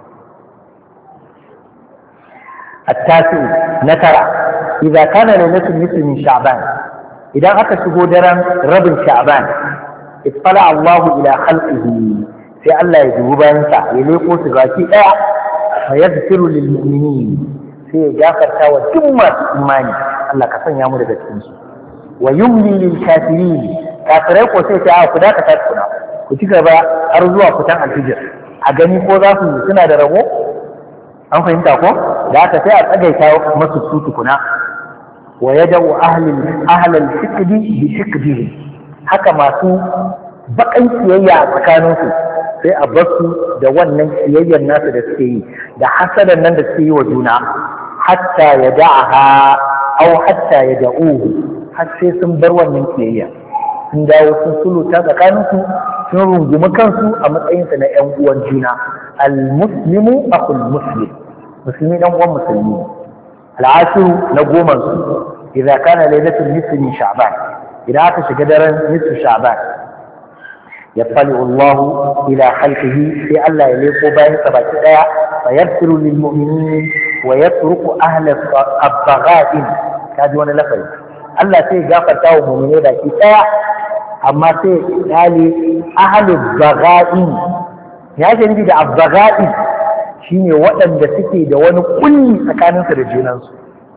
التاسع نترى إذا كان ليلة النصف من شعبان إذا أتى شهودرا رب شعبان اطلع الله إلى خلقه في الله يجوب ينسى يليقوا سغاكي فيغفر للمؤمنين في جافر تاوى جمع إيماني الله كسن يامر بسنسو ويملي للكافرين كافرين قوسي تعالى كذا كتاتكنا كتكبا أرزوا فتان الفجر أغني قوضاتي سنة درغو an fahimta ko da aka sai a tsagaita masu su tukuna wa yada'u ahlal fiqdi bi fiqdihi haka masu bakan kiyayya a tsakaninsu sai a basu da wannan kiyayyar nasu da suke yi da hasadan nan da suke yi wa juna hatta yada'aha aw hatta yada'uhu har sai sun bar wannan kiyayya sun dawo sun suluta tsakaninsu sun rungumi kansu a matsayinsa na ‘yan uwan juna al-muslimu akul muslim musulmi ɗan uwan musulmi al'ashiru na goman su idan kana lailatul nisfi min sha'ban idan aka shiga daren nisfi sha'ban yattali Allah ila khalqihi sai Allah ya leko bayan sa baki daya fa yaghfiru lil mu'minin wa yatruku ahla al-baghain kaji wani lafazi Allah sai ya gafarta wa mu'minai baki daya amma sai dale ahlul baghain ya ce da abbaghain shine waɗanda suke da wani kulli tsakaninsu da junansu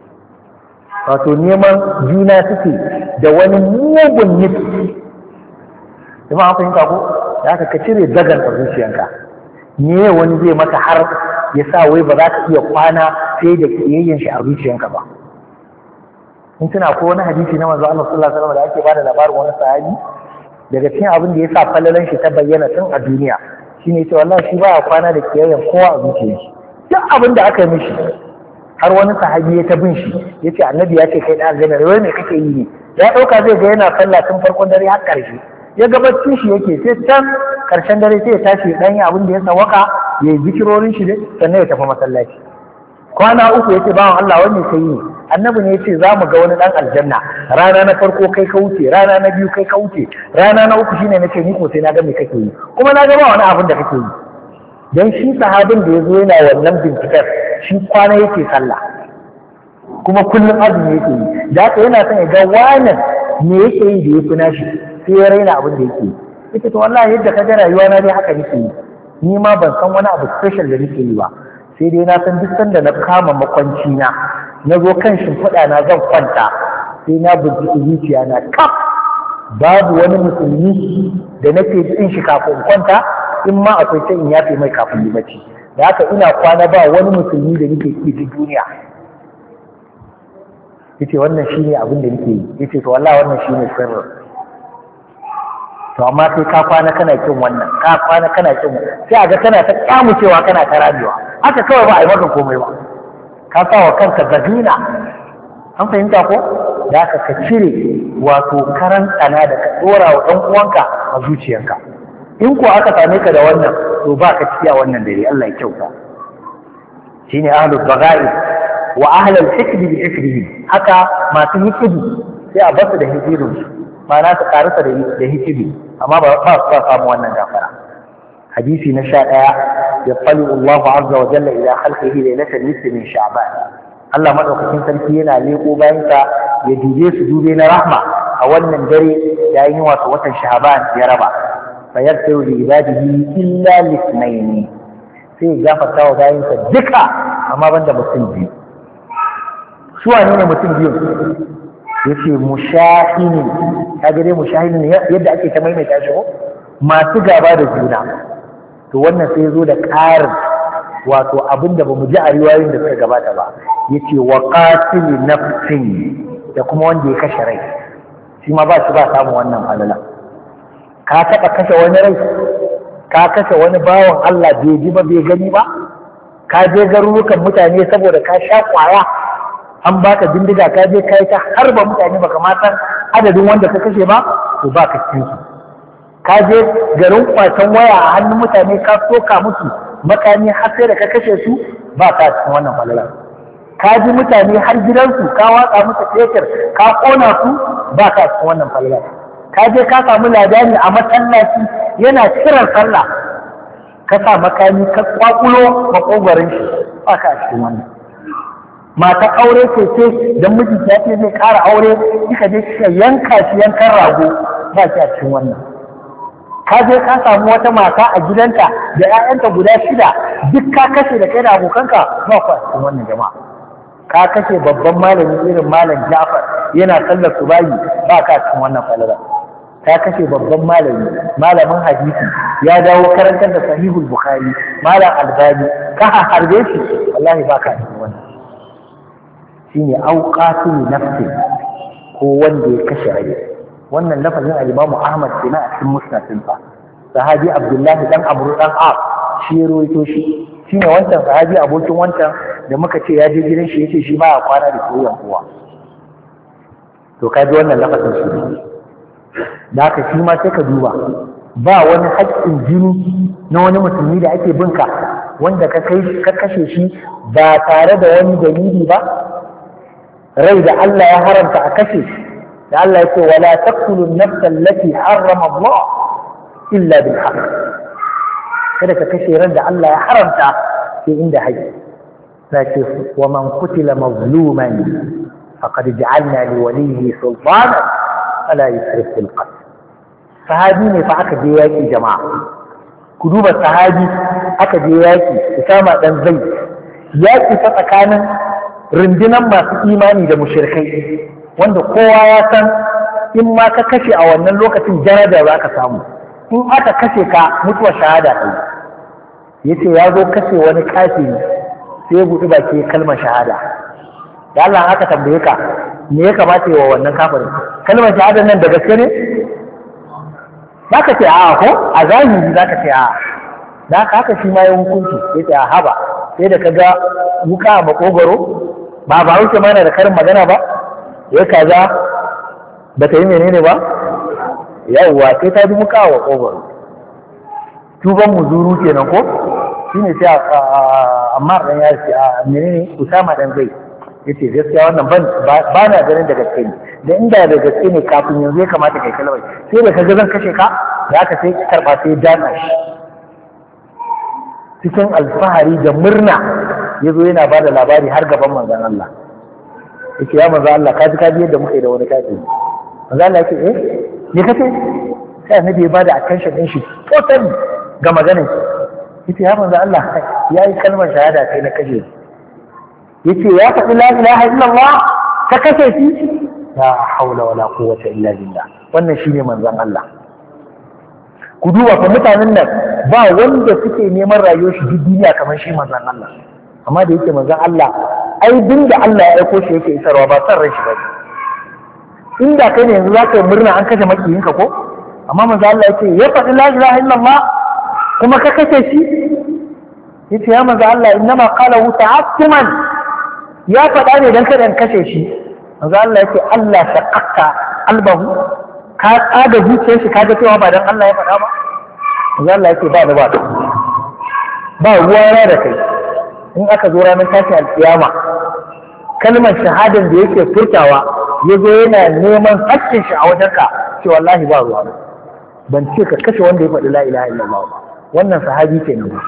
wato neman juna suke da wani mugun nufi kuma an fahimta ko da aka ka cire dagan a zuciyanka ne wani zai maka har ya sa wai ba za ka iya kwana sai da kiyayyen shi a zuciyanka ba in tuna ko wani hadisi na manzo Allah sallallahu alaihi wasallam da ake bada labarin wani sahabi daga cikin abin da ya sa fallalan shi ta bayyana tun a duniya shine cewa wallahi shi baya kwana da kiyayyen kowa a zuciyar shi duk abin da aka yi mishi har wani sahabi ya ta bin shi yace annabi ya ce kai da aljanna wai me kake yi ne ya dauka zai ga yana sallah tun farkon dare har karshe ya ga baccin shi yake sai can karshen dare sai ya tashi dan yi abin da ya sawaka ya yi zikirorin shi sannan ya tafi masallaci kwana uku yace bawan Allah wanne kai ne annabi ne yace zamu ga wani dan aljanna rana na farko kai ka wuce rana na biyu kai ka wuce rana na uku shine nace ni ko sai na ga me kake yi kuma na ga ba wani abin da kake yi dan shi sahabin da yazo yana wannan bincikar shi kwana yake sallah kuma kullum azumi yake yi da haka yana son ya ga wannan me yake yi da yafi nashi sai ya raina abin da yake yi yace to wallahi yadda ka ga rayuwa na dai haka nake yi ni ma ban san wani abu special da nake yi ba sai dai na san duk sanda na kama makwanci na zo kan shimfiɗa na zan kwanta sai na binciki zuciya na kaf babu wani musulmi da nake jin shi kafin kwanta in ma akwai sai in yafe mai kafin yi bacci da haka ina kwana ba wani musulmi da nake ki duk duniya yace wannan shine abin da nake yi yace to wallahi wannan shine sirrin to amma sai ka kwana kana kin wannan ka kwana kana kin sai a ga kana ta kamucewa kana ta rabewa haka kawai ba a yi maka komai ba ka sa wa kanka gazina an fahimta ko da ka cire wato karan tsana da ka dora wa ɗan uwanka a zuciyarka in ko aka same ka da wannan to ba ka ciya wannan dare Allah ya kyauta shine ahlul bagha'i wa ahlul hikdi bi hikdihi haka masu hikdi sai a basu da hijirin su ma'ana su karasa da hijiri amma ba su samu wannan gafara. hadisi na 11 ya fali Allahu azza wa jalla ila khalqihi lailatan nisfi min sha'ban Allah madaukakin sarki yana leko bayan sa ya dube su dube na rahma a wannan dare yayin wato watan sha'ban ya raba fa yaghfiru li ibadihi illa lisnayn sai gafarta wa bayan sa duka amma banda mutum biyu. su wane ne mutum biyu? yace mushahinin kaga dai mushahinin yadda ake ta maimaita shi ko masu gaba da juna to wannan sai zo da ƙarin wato abinda bamu ji a riwayoyin da suka gabata ba yace wa qatili nafsin da kuma wanda ya kashe rai shi ma ba shi ba samu wannan falala. ka taba kashe wani rai ka kashe wani bawan Allah bai ji ba bai gani ba ka je garurukan mutane saboda ka sha kwaya an baka bindiga ka je kai ta harba mutane baka ma san adadin wanda ka kashe ba to baka cikin su. ka je garin kwacen waya a hannun mutane ka soka musu makami har sai da ka kashe su ba ka cikin wannan falala. ka ji mutane har gidansu ka watsa musu fetur ka kona su ba ka cikin wannan falala. ka je ka samu ladani a masallaci yana kiran sallah ka sa makami ka kwakulo makogwarin shi ba ka cikin wannan. mata aure ce don miji ya ce zai ƙara aure kika je kika yanka shi yankan rago ba ki a cikin wannan. ka je ka samu wata mata a gidanta da 'ya'yanta guda 6 duk ka kashe da kai da abokanka ba ku a cikin wannan jama'a. ka kashe babban malami irin malam Ja'far yana sallar subahi ba ka cikin wannan falala. ka kashe babban malamin hadisi ya dawo karantar da sahihul bukhari malam Albani ka harbe shi wallahi ba ka cikin wannan. shine auqatul nafsi ko wanda ya kashe rai. wannan lafazin al-Imam Ahmad bin a cikin musnadin sa sahabi Abdullahi dan Amr dan As shi ruwaito shi shine wancan sahabi abokin wancan da muka ce ya je gidan shi yace shi ba ya kwana da koyan kowa to kaji wannan lafazin shi da haka shi ma sai ka duba ba wani haƙƙin jini na wani musulmi da ake binka wanda ka kashe shi ba tare da wani dalili ba. rai da Allah ya haramta a kashe da Allah yake wala taqtulu an-nafsa allati harrama Allah illa bil haqq kada ka kashe ran da Allah ya haramta sai inda haƙƙi sai wa man qutila mazluman faqad ja'alna li waliyhi sultanan fala yusrif fil qatl. sahabi ne fa aka je yaki jama'a ku duba sahabi aka je yaki Usama dan Zaid yaki ta tsakanin rundunan masu imani da mushrikai wanda kowa ya san in ma ka kashe a wannan lokacin daraja za ka samu in aka kashe ka mutuwa shahada kai yace ya zo kashe wani kafiri sai ya buɗi baki kalmar shahada da Allah aka tambaye ka me ya kamata yi wa wannan kafirin kalmar shahada nan da gaske ne zaka ce a'a ko a zahiri zaka ce a'a da haka shi ma ya hukunci yace a haba sai da kaga wuka a makogoro ba wuce mana da karin magana ba ya kaza ba ta yi menene ba yawwa sai ta ji muka wa kogoro tuban muzuru kenan ko shine sai amma dan ya ce a menene Usama dan Zaid yace gaskiya wannan ba na ganin da gaske ne da inda da gaske ne kafin yanzu ya kamata kai kalmai sai da kaga zan kashe ka da aka sai karba sai dana shi cikin alfahari da murna ya zo yana ba da labari har gaban manzan Allah yake ya manzan Allah kaji yadda muka yi da wani kafin manzan Allah yake ne kace sai annabi ya ba da attention din shi total ga maganin yace ya manzan Allah ya yi kalmar shahada sai na kashe yace ya faɗi la ilaha illallah ka kashe shi la haula wala quwwata illa billah wannan shine manzan Allah. ku duba fa mutanen nan ba wanda suke neman rayuwar shi duk duniya kamar shi manzan Allah. amma da yake manzon Allah ai dinda Allah ya aiko shi yake isarwa ba san ran shi ba inda kai ne yanzu zaka yi murna an kashe makiyinka ko amma manzon Allah yake ya faɗi la ilaha illallah kuma ka kashe shi yace ya manzon Allah innama qalahu ta'assuman ya faɗa ne dan kada in kashe shi manzon Allah yake Allah shaqqa albahu ka tsaga zuciyar shi kaga cewa ba dan Allah ya faɗa ba manzon Allah yake ba ruwa da kai in aka zo ranar tashin alkiyama kalmar shahadan da yake furtawa ya zo yana neman hakkin shi a wajenka ce wallahi ba ruwa ba ban ce ka kashe wanda ya faɗi la ilaha illallah ba wannan sahabi ke nan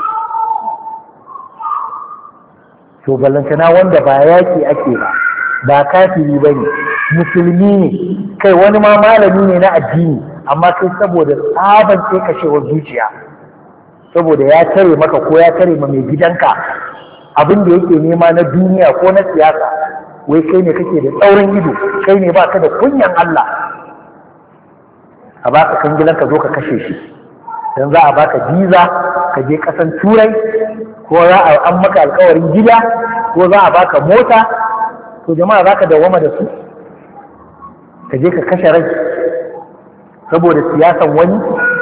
to ballantana wanda ba yaki ake ba kafiri ba ne musulmi ne kai wani ma malami ne na addini amma kai saboda tsaban sai kashewar zuciya saboda ya tare maka ko ya tare ma mai gidanka abin da yake nema na duniya ko na siyasa wai kai ne kake da tsaurin ido kai ne baka da kunyan Allah a baka kangilan ka zo ka kashe shi dan za a baka visa ka je kasan turai ko za a an maka alkawarin gida ko za a baka mota to jama'a zaka dawama da su ka je ka kashe rai saboda siyasan wani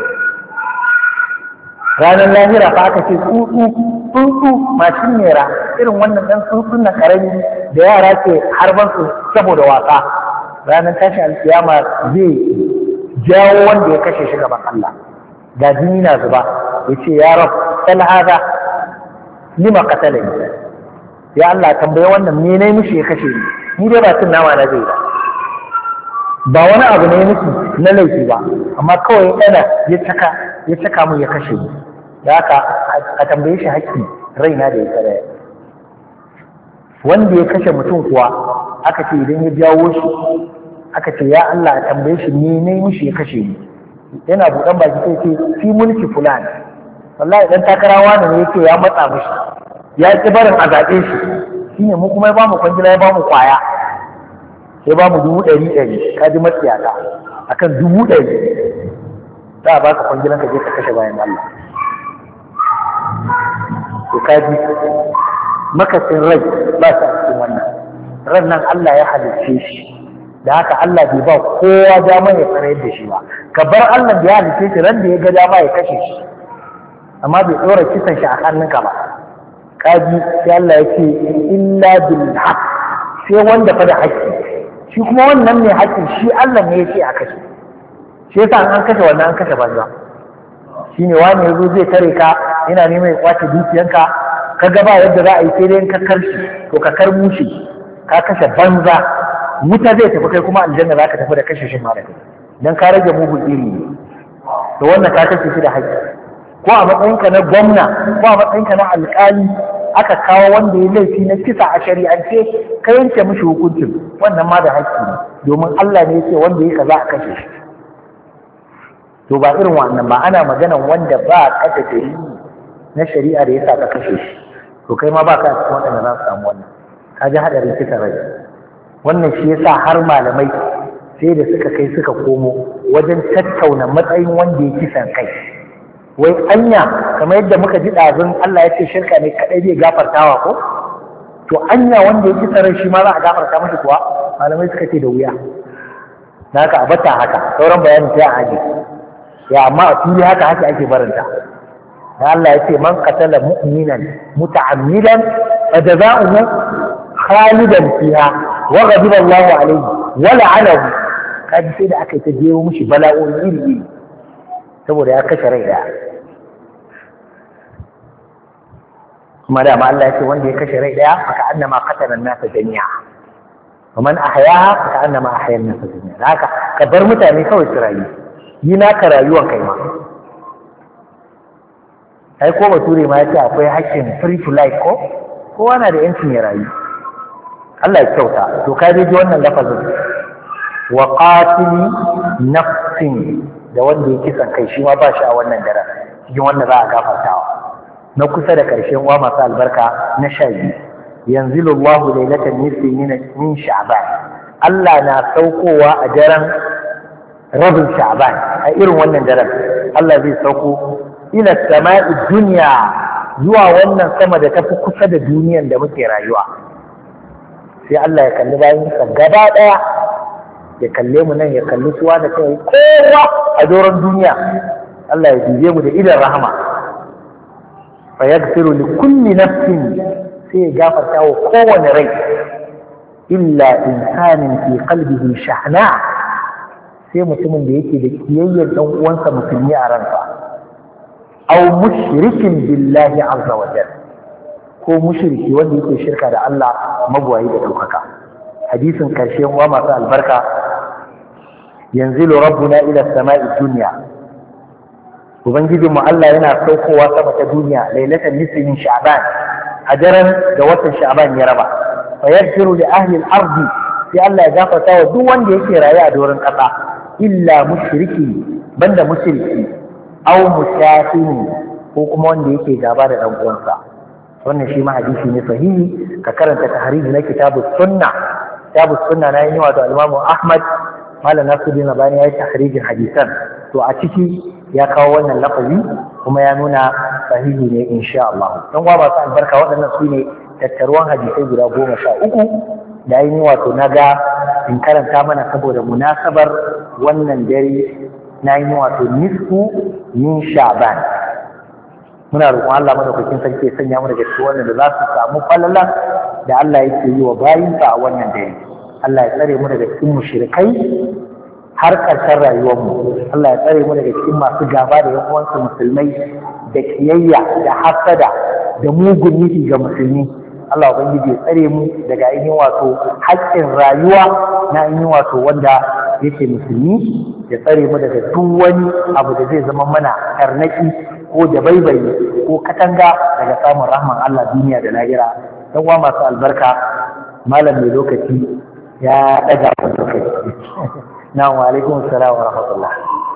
ranar lahira fa aka ce tsuntsu mashin nera irin wannan dan tsuntsun na karami da yara ke harban su saboda wasa ranar tashi alkiyama zai jawo wanda ya kashe shi gaban Allah ga jini na zuba ya ce ya rab sal hada lima qatalani ya Allah tambaye wannan me ne mishi ya kashe ni dai ba tun nama na zai ba wani abu ne miki na laifi ba amma kawai ɗana ya caka mun ya kashe ni da haka a tambaye shi haƙƙi raina da ya tsara wanda ya kashe mutum kuwa aka ce idan ya jawo shi aka ce ya Allah a tambaye shi ne ne mishi ya kashe ni yana buɗan baki sai ce fi mulki fulani wallahi dan takarawa ne yake ya matsa mishi ya ki barin a zaɓe shi shine mu kuma ya bamu kwangila ya bamu kwaya sai bamu 100,000 ka ji matsiyata akan 100,000 za a baka kwangilan ka je ka kashe bayan Allah to kaji makasin rai ba shi a cikin wannan ran nan Allah ya halicce shi da haka Allah bai ba kowa dama ya tsare da shi ba ka bar Allah da ya halicce shi ran da ya ga dama ya kashe shi amma bai tsora kisan shi a hannunka ba kaji sai Allah ya ce illa bil haqq sai wanda fa da haƙƙi shi kuma wannan ne haƙƙin shi Allah ne ya ce a kashe shi yasa an kashe wannan an kashe banza shine wani yazo zai tare ka yana neman ya kwace dukiyanka ka ga ba yadda za a yi sai dai ka karshi to ka kar mushi ka kashe banza wuta zai tafi kai kuma aljanna za ka tafi da kashe shi ma da kai dan ka rage mugun iri to wannan ka kashe shi da haƙƙi ko a matsayinka na gwamna ko a matsayinka na alƙali aka kawo wanda ya laifi na kisa a shari'ance ka yanke mishi hukuncin wannan ma da haƙƙi ne domin Allah ne ya ce wanda ya kaza a kashe shi to ba irin wannan ba ana maganan wanda ba ka da dalili na shari'a da yasa ka kashe shi to kai ma ba ka cikin waɗanda za su samu wannan ka ji haɗarin kisa rai wannan shi yasa har malamai sai da suka kai suka komo wajen tattauna matsayin wanda ya kisan kai wai anya kamar yadda muka ji ɗazun Allah ya ce shirka ne kaɗai zai gafartawa ko to anya wanda ya kisa rai shi ma za a gafarta mashi kuwa malamai suka ce da wuya na haka a bata haka sauran bayanin sai a aje ya amma a fili haka ake barinta da Allah ya ce man qatala mu'minan muta'ammidan fajaza'uhu khalidan fiha wa ghadiba Allahu alayhi wa la'anahu kaji sai da aka yi ta jero mishi bala'o'i iri saboda ya kashe rai daya kuma da Allah ya ce wanda ya kashe rai daya fa ka'annama qatala an-nasa jami'a wa man ahyaha fa ka'annama ahya an-nasa jami'a haka ka bar mutane kawai su rayu yi naka rayuwan kai ma ai ko bature ma yace akwai haƙƙin free to life ko kowa na da yancin ya rayu Allah ya kyauta to ka ji wannan lafazin wa qatili nafsin da wanda ya kisan kai shi ma ba shi a wannan daren cikin wanda za a gafartawa na kusa da ƙarshen uwa masu albarka na 12 yanzilu Allahu lailatan nisfi min sha'ban Allah na saukowa a daren rabin sha'ban a irin wannan daren Allah zai sauko ila sama'i dunya zuwa wannan sama da tafi kusa da duniyan da muke rayuwa sai Allah ya kalli bayan sa gaba daya ya kalle mu nan ya kalli suwa da kai kowa a doron duniya Allah ya dube mu da idan rahama fa yaghfiru li kulli nafsin sai ya gafarta wa kowane rai illa insanin fi qalbihi shahna sai mutumin da yake da kiyayyar dan uwansa musulmi a ransa aw mushrikin billahi azza wa jalla ko mushriki wanda yake shirka da Allah magwayi da daukaka hadisin karshe wa masu albarka yanzilu rabbuna ila samai dunya ubangijin mu Allah yana saukowa sama ta duniya lailatan nisfin sha'ban a daren da watan sha'ban ya raba fa yaghfiru li ahli al-ardi sai Allah ya gafarta wa duk wanda yake raye a doron kasa illa mushriki banda mushriki aw mushafini ko kuma wanda yake gaba da dan uwansa wannan shi ma hadisi ne sahihi ka karanta tahrij na kitabus sunna na yi wa da Imam Ahmad Malam Nasiruddin Albani ya yi tahrijin hadisan to a ciki ya kawo wannan lafazi kuma ya nuna sahihi ne insha Allah dan uwa masu albarka waɗannan su ne tattaruwan hadisai guda 13 da yi wato naga in karanta mana saboda munasabar wannan dare na yi wato nisfu min sha'ban muna roƙon Allah madaukakin sarki ya sanya mu daga cikin wannan da za su samu falalan da Allah yake yi wa bayinsa a wannan dare Allah ya tsare mu daga cikin mushrikai har ƙarshen rayuwarmu Allah ya tsare mu daga cikin masu gaba da yan uwansu musulmai da kiyayya da hasada da mugun nufi ga musulmi Allah ubangiji ya tsare mu daga ainihin wato haƙƙin rayuwa na ainihin wato wanda yake musulmi ya tsare mu daga duk wani abu da zai zama mana karnaki ko da baibayi ko katanga daga samun rahman Allah duniya da lahira dan uwa masu albarka malam mai lokaci ya daga lokaci na wa alaikum assalam wa rahmatullah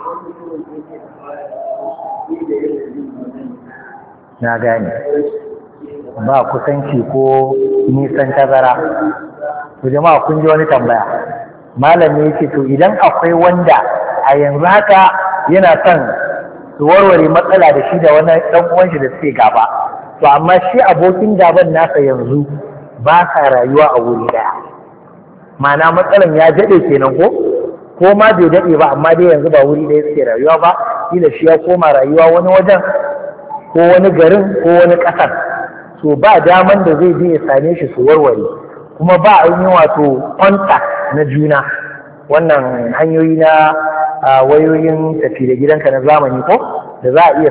na gane ba kusanci ko nisan tazara to jama'a kun ji wani tambaya malam ne yake to idan akwai wanda a yanzu haka yana son su warware matsala da shi da wani dan uwan shi da suke gaba to amma shi abokin gaban nasa yanzu ba sa rayuwa a wuri daya ma'ana matsalan ya dade kenan ko ma bai dade ba amma dai yanzu ba wuri daya suke rayuwa ba kila shi ya koma rayuwa wani wajen ko wani garin ko wani kasar to ba daman da zai je ya same shi su warware kuma ba a yi wato contact na juna wannan hanyoyi na wayoyin tafi da gidanka na zamani ko da za a iya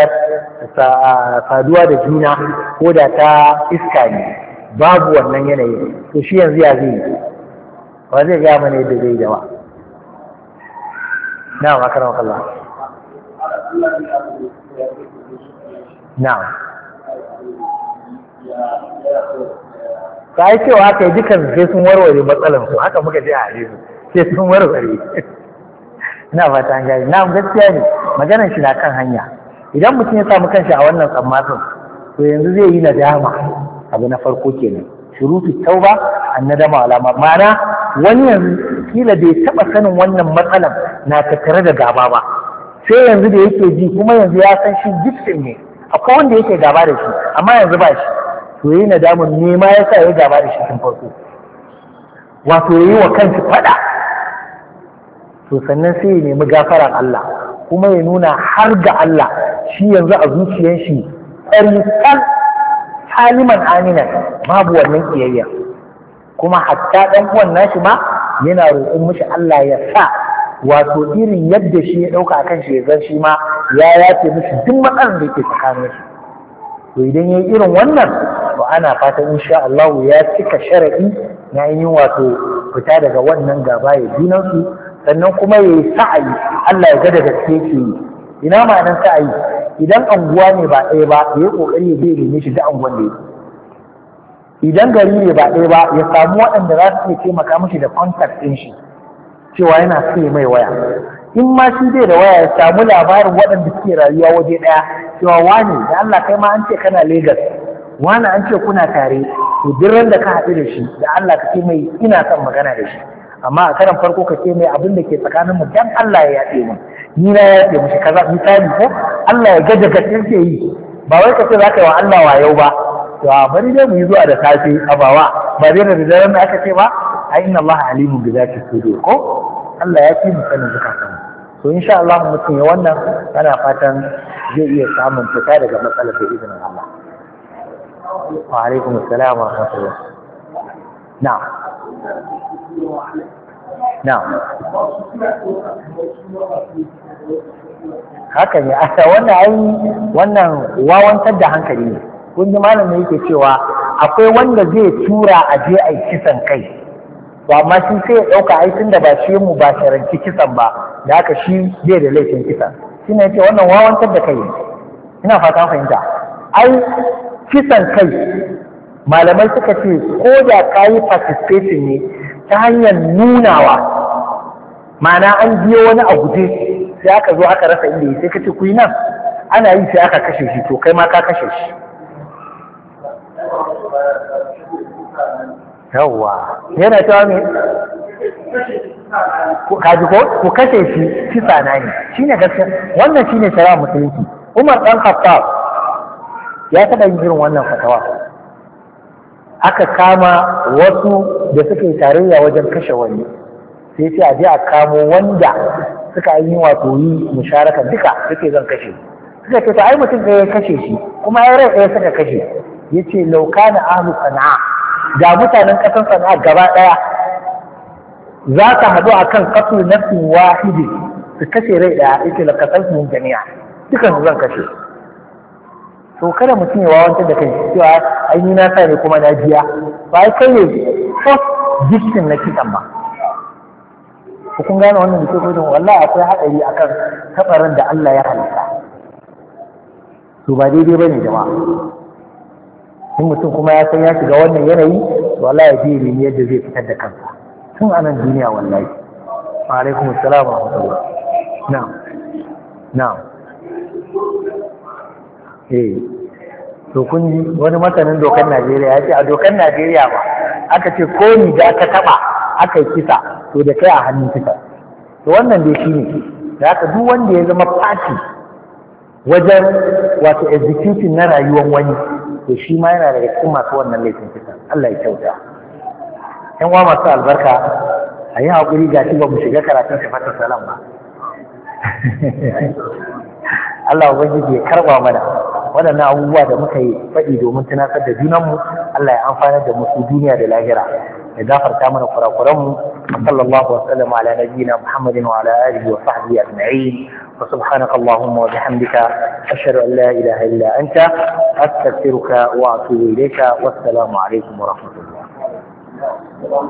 saduwa da juna ko da ta iska ne babu wannan yanayi to shi yanzu ya zai ba zai gaya mana yadda zai dawa na makarar Allah na ka yi cewa haka yi dukan sai sun warware matsalansu haka muka je a hadisi sai sun warware ina fata an gani na gaskiya ne maganar shi na kan hanya idan mutum ya samu kanshi a wannan tsammatin to yanzu zai yi nadama abu na farko kenan shurutu tauba an nadama alama ma'ana wani yanzu kila bai taba sanin wannan matsalan na tattare da gaba ba sai yanzu da yake ji kuma yanzu ya san shi giftin ne akwai wanda yake gaba da shi amma yanzu ba shi to yi nadamun nema ya sa ya gaba da shi tun farko wato ya yi wa kanshi fada to sannan sai ya nemi gafaran Allah kuma ya nuna har ga Allah shi yanzu a zuciyar shi tsarikan haliman aminan babu wannan kiyayya kuma hatta ɗan uwan nashi ma yana roƙon mishi Allah ya sa wato irin yadda shi ya ɗauka akan shi ya zan shi ma ya yafe mishi duk matsalar da yake tsakanin shi to idan ya yi irin wannan to ana fatan insha Allah ya cika sharaɗi na yin wato fita daga wannan gaba ya junansu sannan kuma ya yi sa'ayi Allah ya ga da gaske ke yi ina ma'anar sa'ayi idan anguwa ne ba ɗaya ba ya yi ƙoƙari ya bai neme shi da anguwan da yake idan gari ne ba ɗaya ba ya samu waɗanda za su iya taimaka mishi da contact ɗin shi cewa yana sai mai waya in ma shi bai da waya ya samu labarin waɗanda suke rayuwa waje ɗaya cewa wane da Allah kai ma an ce kana Lagos wane an ce kuna tare to duk da ka haɗu da shi da Allah ka ce mai ina son magana da shi amma a karan farko ka ce mai abin da ke tsakanin mu dan Allah ya yaɗe mu ni na yaɗe mu shi kaza misali ko Allah ya ga daga ke yi ba wai ka ce za ka yi wa Allah wayau ba to bari dai mu yi zuwa da safe a bawa ba dai da daren da aka ce ba inna Allah alimun bi zati sudur ko Allah ya fi mu sanin zakatan to insha Allah mutum ya wannan ana fatan zai iya samun fita daga matsalar da izinin Allah wa alaikum assalam wa rahmatullah na'am na'am haka ne a wannan wawantar da hankali ne kun ji malamin yake cewa akwai wanda zai tura a je a kisan kai to amma shi sai ya ɗauka aikin da ba shi mu ba sharanci kisan ba da haka shi zai da laifin kisan shi ne yake wannan wawantar da kai ina fatan fahimta ai kisan kai malamai suka ce ko da ka yi participation ne ta hanyar nunawa ma'ana an biyo wani a guje sai aka zo aka rasa inda yi sai ka ce ku yi nan ana yi sai aka kashe shi to kai ma ka kashe shi yawwa yana cewa me kaji ko ku kashe shi kisa na ne shine gaskiya wannan shine shari'a musulunci Umar dan Khattab ya taɓa yin irin wannan fatawa aka kama wasu da suka yi tarayya wajen kashe wani sai ce a je a kamo wanda suka yi wato yi musharaka duka suke zan kashe suka ce ta ai mutum ɗaya ya kashe shi kuma ya rai ɗaya suka kashe ya ce lauka na ahlu sana'a ga mutanen ƙasar sana'a gaba ɗaya za ka haɗu a kan ƙasar nafsin wahidi su kashe rai ɗaya ya ce la kasar su jami'a dukan zan kashe to kada mutum ya wawantar da kai cewa ai ni na sa ne kuma na biya ba ai kai ne first victim na kisan ba ko kun gane wannan da ke gudun wallahi akwai haɗari akan tabarin da Allah ya halitta to ba daidai bane jama'a in mutum kuma ya san ya shiga wannan yanayi to wallahi ya je ne yadda zai fitar da kansa tun a nan duniya wallahi wa alaikum assalam wa rahmatullah na'am na'am to kun ji wani masanin dokar Najeriya ya ce a dokar Najeriya ba aka ce ko ni da aka taba aka yi kisa to da kai a hannun kisa to wannan dai shi ne da haka duk wanda ya zama party wajen wato executing na rayuwar wani to shi ma yana daga cikin masu wannan laifin kisa Allah ya kyauta ƴan uwa masu albarka a yi haƙuri ga shi ba mu shiga karatun sifatar salam ba Allah ubangiji ya karba mana waɗannan abubuwa da muka yi faɗi domin tunatar da junanmu Allah ya amfanar da musu duniya da lahira ya gafarta mana kurakuranmu sallallahu wa sallam ala nabiyyina Muhammadin wa ala alihi wa sahbihi ajma'in wa subhanaka allahumma wa bihamdika ashhadu an la ilaha illa anta astaghfiruka wa atubu ilayka wassalamu alaikum wa rahmatullah